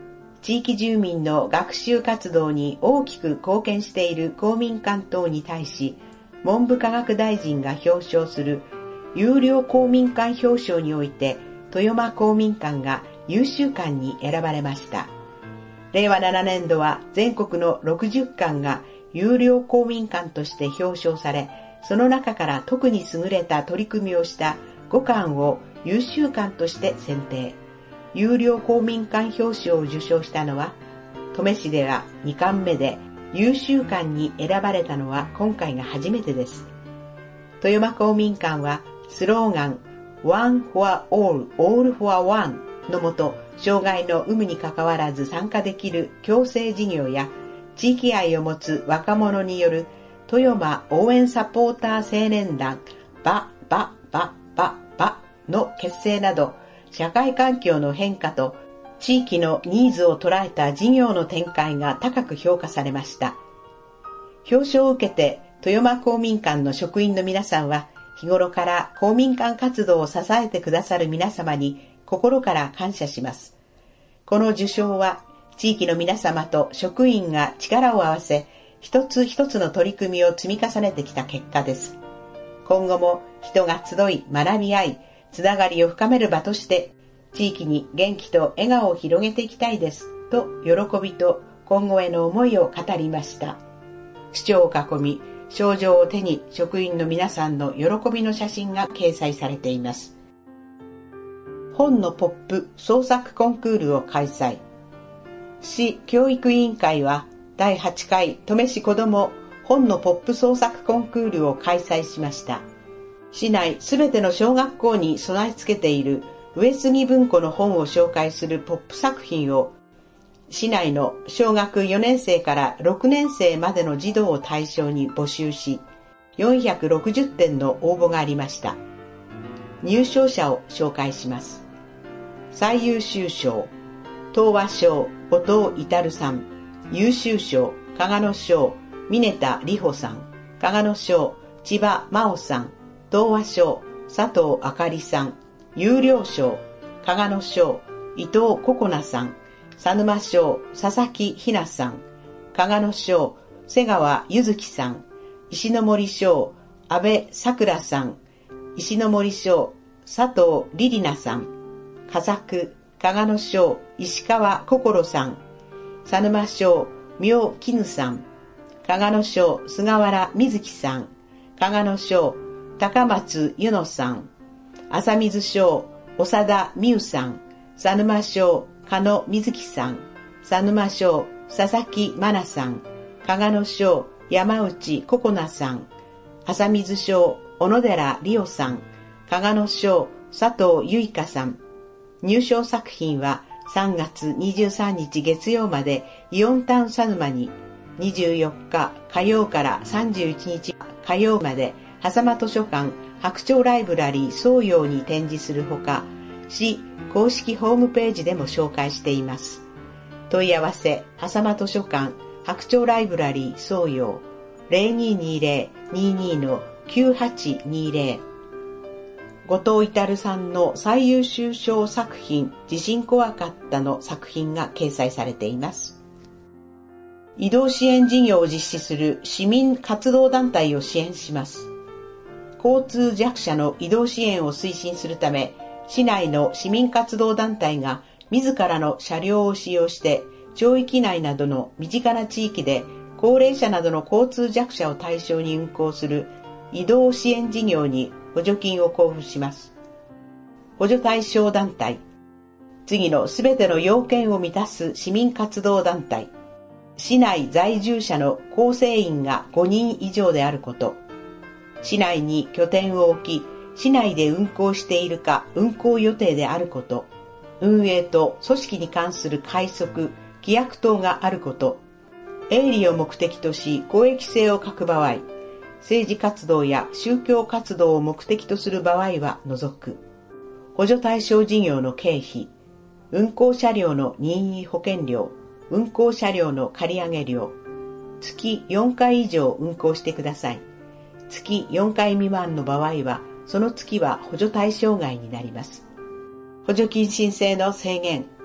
地域住民の学習活動に大きく貢献している公民館等に対し、文部科学大臣が表彰する優良公民館表彰において、豊間公民館が優秀館に選ばれました。れいわななねんどは全国のろくじゅっかんが優良公民館として表彰され、その中から特に優れた取り組みをしたごかんを優秀館として選定。優良公民館表彰を受賞したのは、登米市ではにかんめで、優秀館に選ばれたのは今回が初めてです。豊間公民館はスローガン One for All, All for One のもと、障害の有無にかかわらず参加できる共生事業や地域愛を持つ若者による豊間応援サポーター青年団バババババの結成など、社会環境の変化と地域のニーズを捉えた事業の展開が高く評価されました。表彰を受けて豊間公民館の職員の皆さんは、日頃から公民館活動を支えてくださる皆様に心から感謝します。この受賞は地域の皆様と職員が力を合わせ、一つ一つの取り組みを積み重ねてきた結果です。今後も人が集い学び合い、つながりを深める場として、地域に元気と笑顔を広げていきたいです、と喜びと今後への思いを語りました。市長を囲み、賞状を手に職員の皆さんの喜びの写真が掲載されています。本のポップ創作コンクールを開催。市教育委員会はだいはちかい登米市子ども本のポップ創作コンクールを開催しました。市内すべての小学校に備え付けている上杉文庫の本を紹介するポップ作品を、市内の小学よねんせいからろくねんせいまでの児童を対象に募集し、よんひゃくろくじゅってんの応募がありました。入賞者を紹介します。最優秀賞、東和賞、後藤至さん。優秀賞、加賀野賞、峰田里穂さん。加賀野賞、千葉真央さん。東和賞、佐藤あかりさん。優良賞、加賀野賞、伊藤ココナさん。佐沼賞、佐々木ひなさん。加賀野賞、瀬川ゆずきさん。石の森賞、安倍さくらさん。石の森賞、佐藤りりなさん。佳作、加賀野賞、石川心さん。佐沼賞、妙絹さん。加賀野賞、菅原瑞希さん。加賀野賞、高松ゆのさん。浅水賞、長田美優さん。佐沼賞、加野瑞希さん。佐沼賞、佐々木真奈さん。加賀野賞、山内ココナさん。浅水賞、小野寺理央さん。加賀野賞、佐藤由香さん。入賞作品はさんがつにじゅうさんにち月曜までイオンタウン佐沼に、にじゅうよっか火曜からさんじゅういちにち火曜まで狭間図書館白鳥ライブラリー総陽に展示するほか、市公式ホームページでも紹介しています。問い合わせ、狭間図書館白鳥ライブラリー総陽 ゼロにーにーゼロ にーにー のきゅうはちにーゼロ。後藤至さんの最優秀賞作品、地震怖かったの作品が掲載されています。移動支援事業を実施する市民活動団体を支援します。交通弱者の移動支援を推進するため、市内の市民活動団体が自らの車両を使用して、町域内などの身近な地域で高齢者などの交通弱者を対象に運行する移動支援事業に補助金を交付します。補助対象団体。次のすべての要件を満たす市民活動団体。市内在住者の構成員がごにん以上であること。市内に拠点を置き、市内で運行しているか運行予定であること。運営と組織に関する快速、規約等があること。営利を目的とし公益性を欠く場合、政治活動や宗教活動を目的とする場合は除く。補助対象事業の経費、運行車両の任意保険料、運行車両の借り上げ料、月よんかい以上運行してください。月よんかい未満の場合は、その月は補助対象外になります。補助金申請の制限。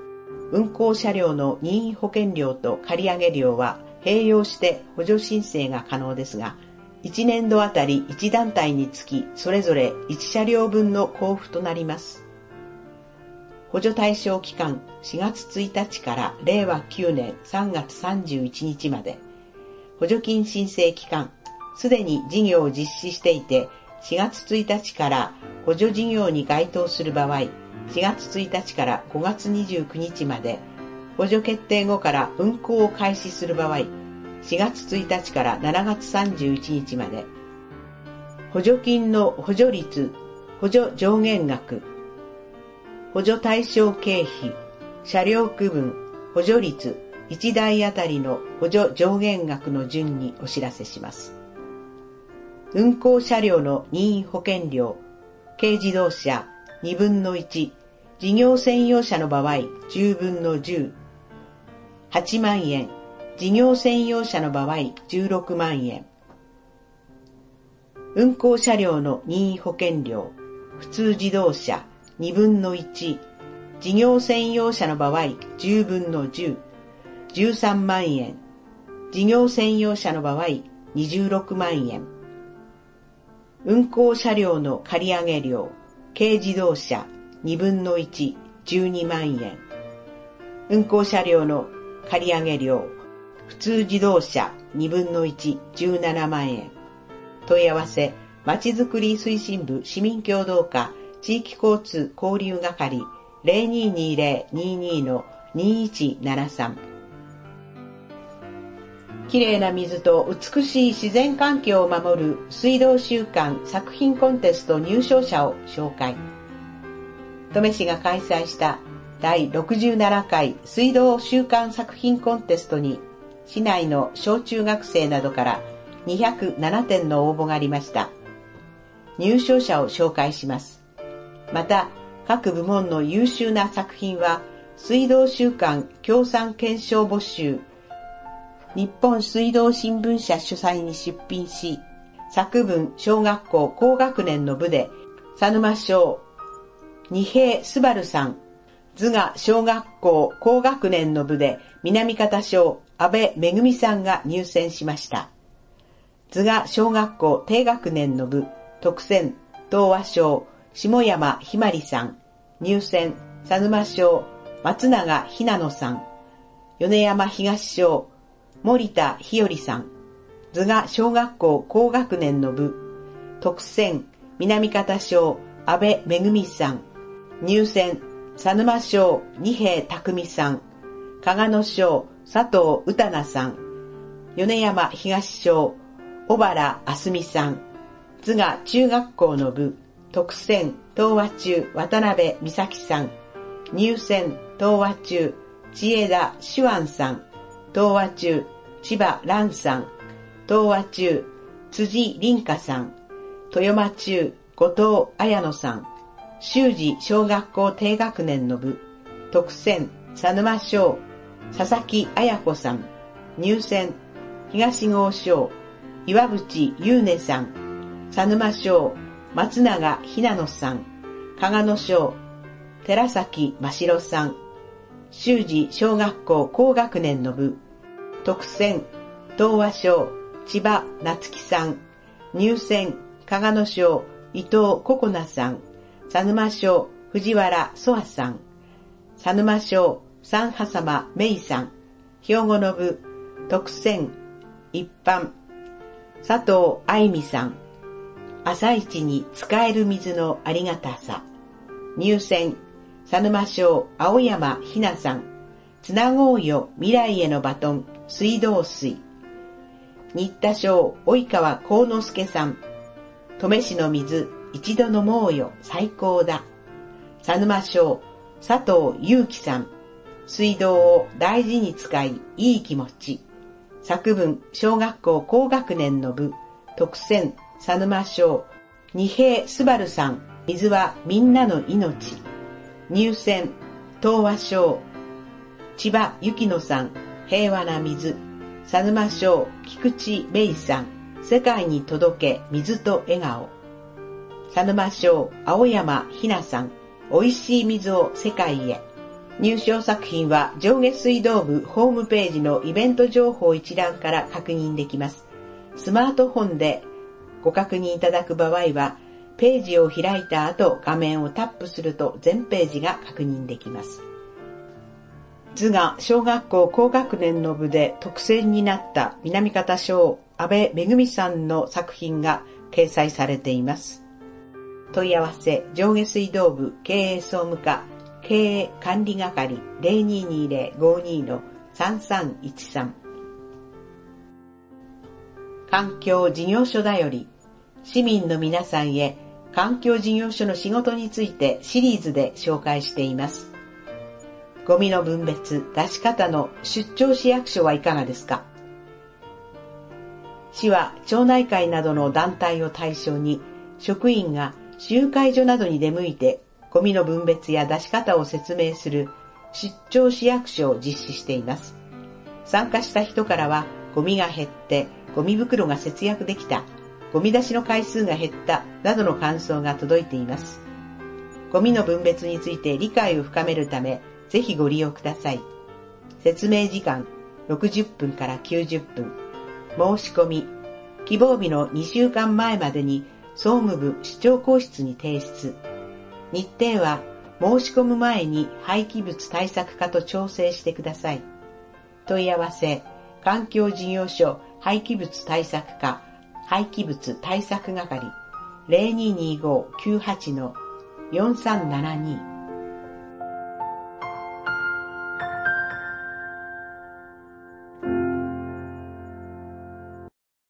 運行車両の任意保険料と借上料は併用して補助申請が可能ですが、いちねんどあたりいち団体につきそれぞれいち車両分の交付となります。補助対象期間しがつついたちかられいわきゅうねんさんがつさんじゅういちにちまで。補助金申請期間、すでに事業を実施していてしがつついたちから補助事業に該当する場合、しがつついたちからごがつにじゅうくにちまで、補助決定後から運行を開始する場合、しがつついたちからしちがつさんじゅういちにちまで。補助金の補助率、補助上限額、補助対象経費、車両区分、補助率、いちだいあたりの補助上限額の順にお知らせします。運行車両の任意保険料、軽自動車にぶんのいち、事業専用車の場合じゅうぶんのじゅう、はちまんえん、事業専用車の場合じゅうろくまんえん。運行車両の任意保険料、普通自動車にぶんのいち、事業専用車の場合じゅうぶんのじゅう、じゅうさんまんえん、事業専用車の場合にじゅうろくまんえん。運行車両の借上料、軽自動車にぶんのいち、じゅうにまんえん。運行車両の借上料、普通自動車にぶんのいち、じゅうななまんえん。問い合わせ、まちづくり推進部市民協働課地域交通交流係 ゼロにーにーゼロ にーにー のにーいちななさん。きれいな水と美しい自然環境を守る水道週間作品コンテスト入賞者を紹介。登米市が開催しただいろくじゅうななかい水道週間作品コンテストに市内の小中学生などからにひゃくななてんの応募がありました。入賞者を紹介します。また各部門の優秀な作品は水道週間協賛検証募集日本水道新聞社主催に出品し、作文小学校高学年の部で佐沼小二平すばるさん、図画小学校高学年の部で南方小安倍めぐみさんが入選しました。図画小学校低学年の部特選東和小下山ひまりさん、入選佐沼小松永ひなのさん、米山東小森田ひよりさん、図画小学校高学年の部特選南方小安倍めぐみさん、入選佐沼小二平匠さん、加賀野小佐藤歌奈さん、米山東小小原あすみさん、図画中学校の部特選東和中渡辺美咲さん、入選東和中千枝手腕さん、東和中千葉蘭さん、東和中辻凛香さん、豊間中後藤彩乃さん、修二小学校低学年の部特選佐沼小佐々木彩子さん、入選東郷小岩渕優音さん、佐沼小松永ひなのさん、加賀野小寺崎真城さん、修二小学校高学年の部特選東和小千葉夏樹さん、入選加賀野小伊藤ココナさん、佐沼小藤原ソアさん、佐沼小三波様メイさん、兵庫の部特選一般佐藤愛美さん、朝市に使える水のありがたさ、入選佐沼小青山ひなさん、つなごうよ未来へのバトン水道水、新田小及川幸之助さん、登米市の水一度飲もうよ最高だ、佐沼小佐藤祐樹さん、水道を大事に使いいい気持ち、作文小学校高学年の部特選佐沼小二平すばるさん、水はみんなの命、入選東和小千葉幸乃さん、平和な水、佐沼小菊池芽衣さん、世界に届け水と笑顔、佐沼小青山ひなさん、おいしい水を世界へ、 入賞作品は上下水道部ホームページのイベント情報一覧から確認できます。スマートフォンでご確認いただく場合は、ページを開いた後画面をタップすると全ページが確認できます。図が小学校高学年の部で特選になった南方小安倍めぐみさんの作品が掲載されています。問い合わせ上下水道部経営総務課経営管理係 ゼロにーにーゼロ ごーにー のさんさんいちさん。環境事業所だより、市民の皆さんへ環境事業所の仕事についてシリーズで紹介しています。ゴミの分別、出し方の出張市役所はいかがですか？市は町内会などの団体を対象に、職員が集会所などに出向いてゴミの分別や出し方を説明する出張市役所を実施しています。参加した人からは、ゴミが減ってゴミ袋が節約できた、ゴミ出しの回数が減ったなどの感想が届いています。ゴミの分別について理解を深めるため、ぜひご利用ください。説明時間ろくじゅっぷんからきゅうじゅっぷん。申し込み、希望日のにしゅうかんまえまでに総務部市長公室に提出。日程は申し込む前に廃棄物対策課と調整してください。問い合わせ、環境事業所廃棄物対策課廃棄物対策係 ゼロにーにーごーきゅうはちのよんさんななにー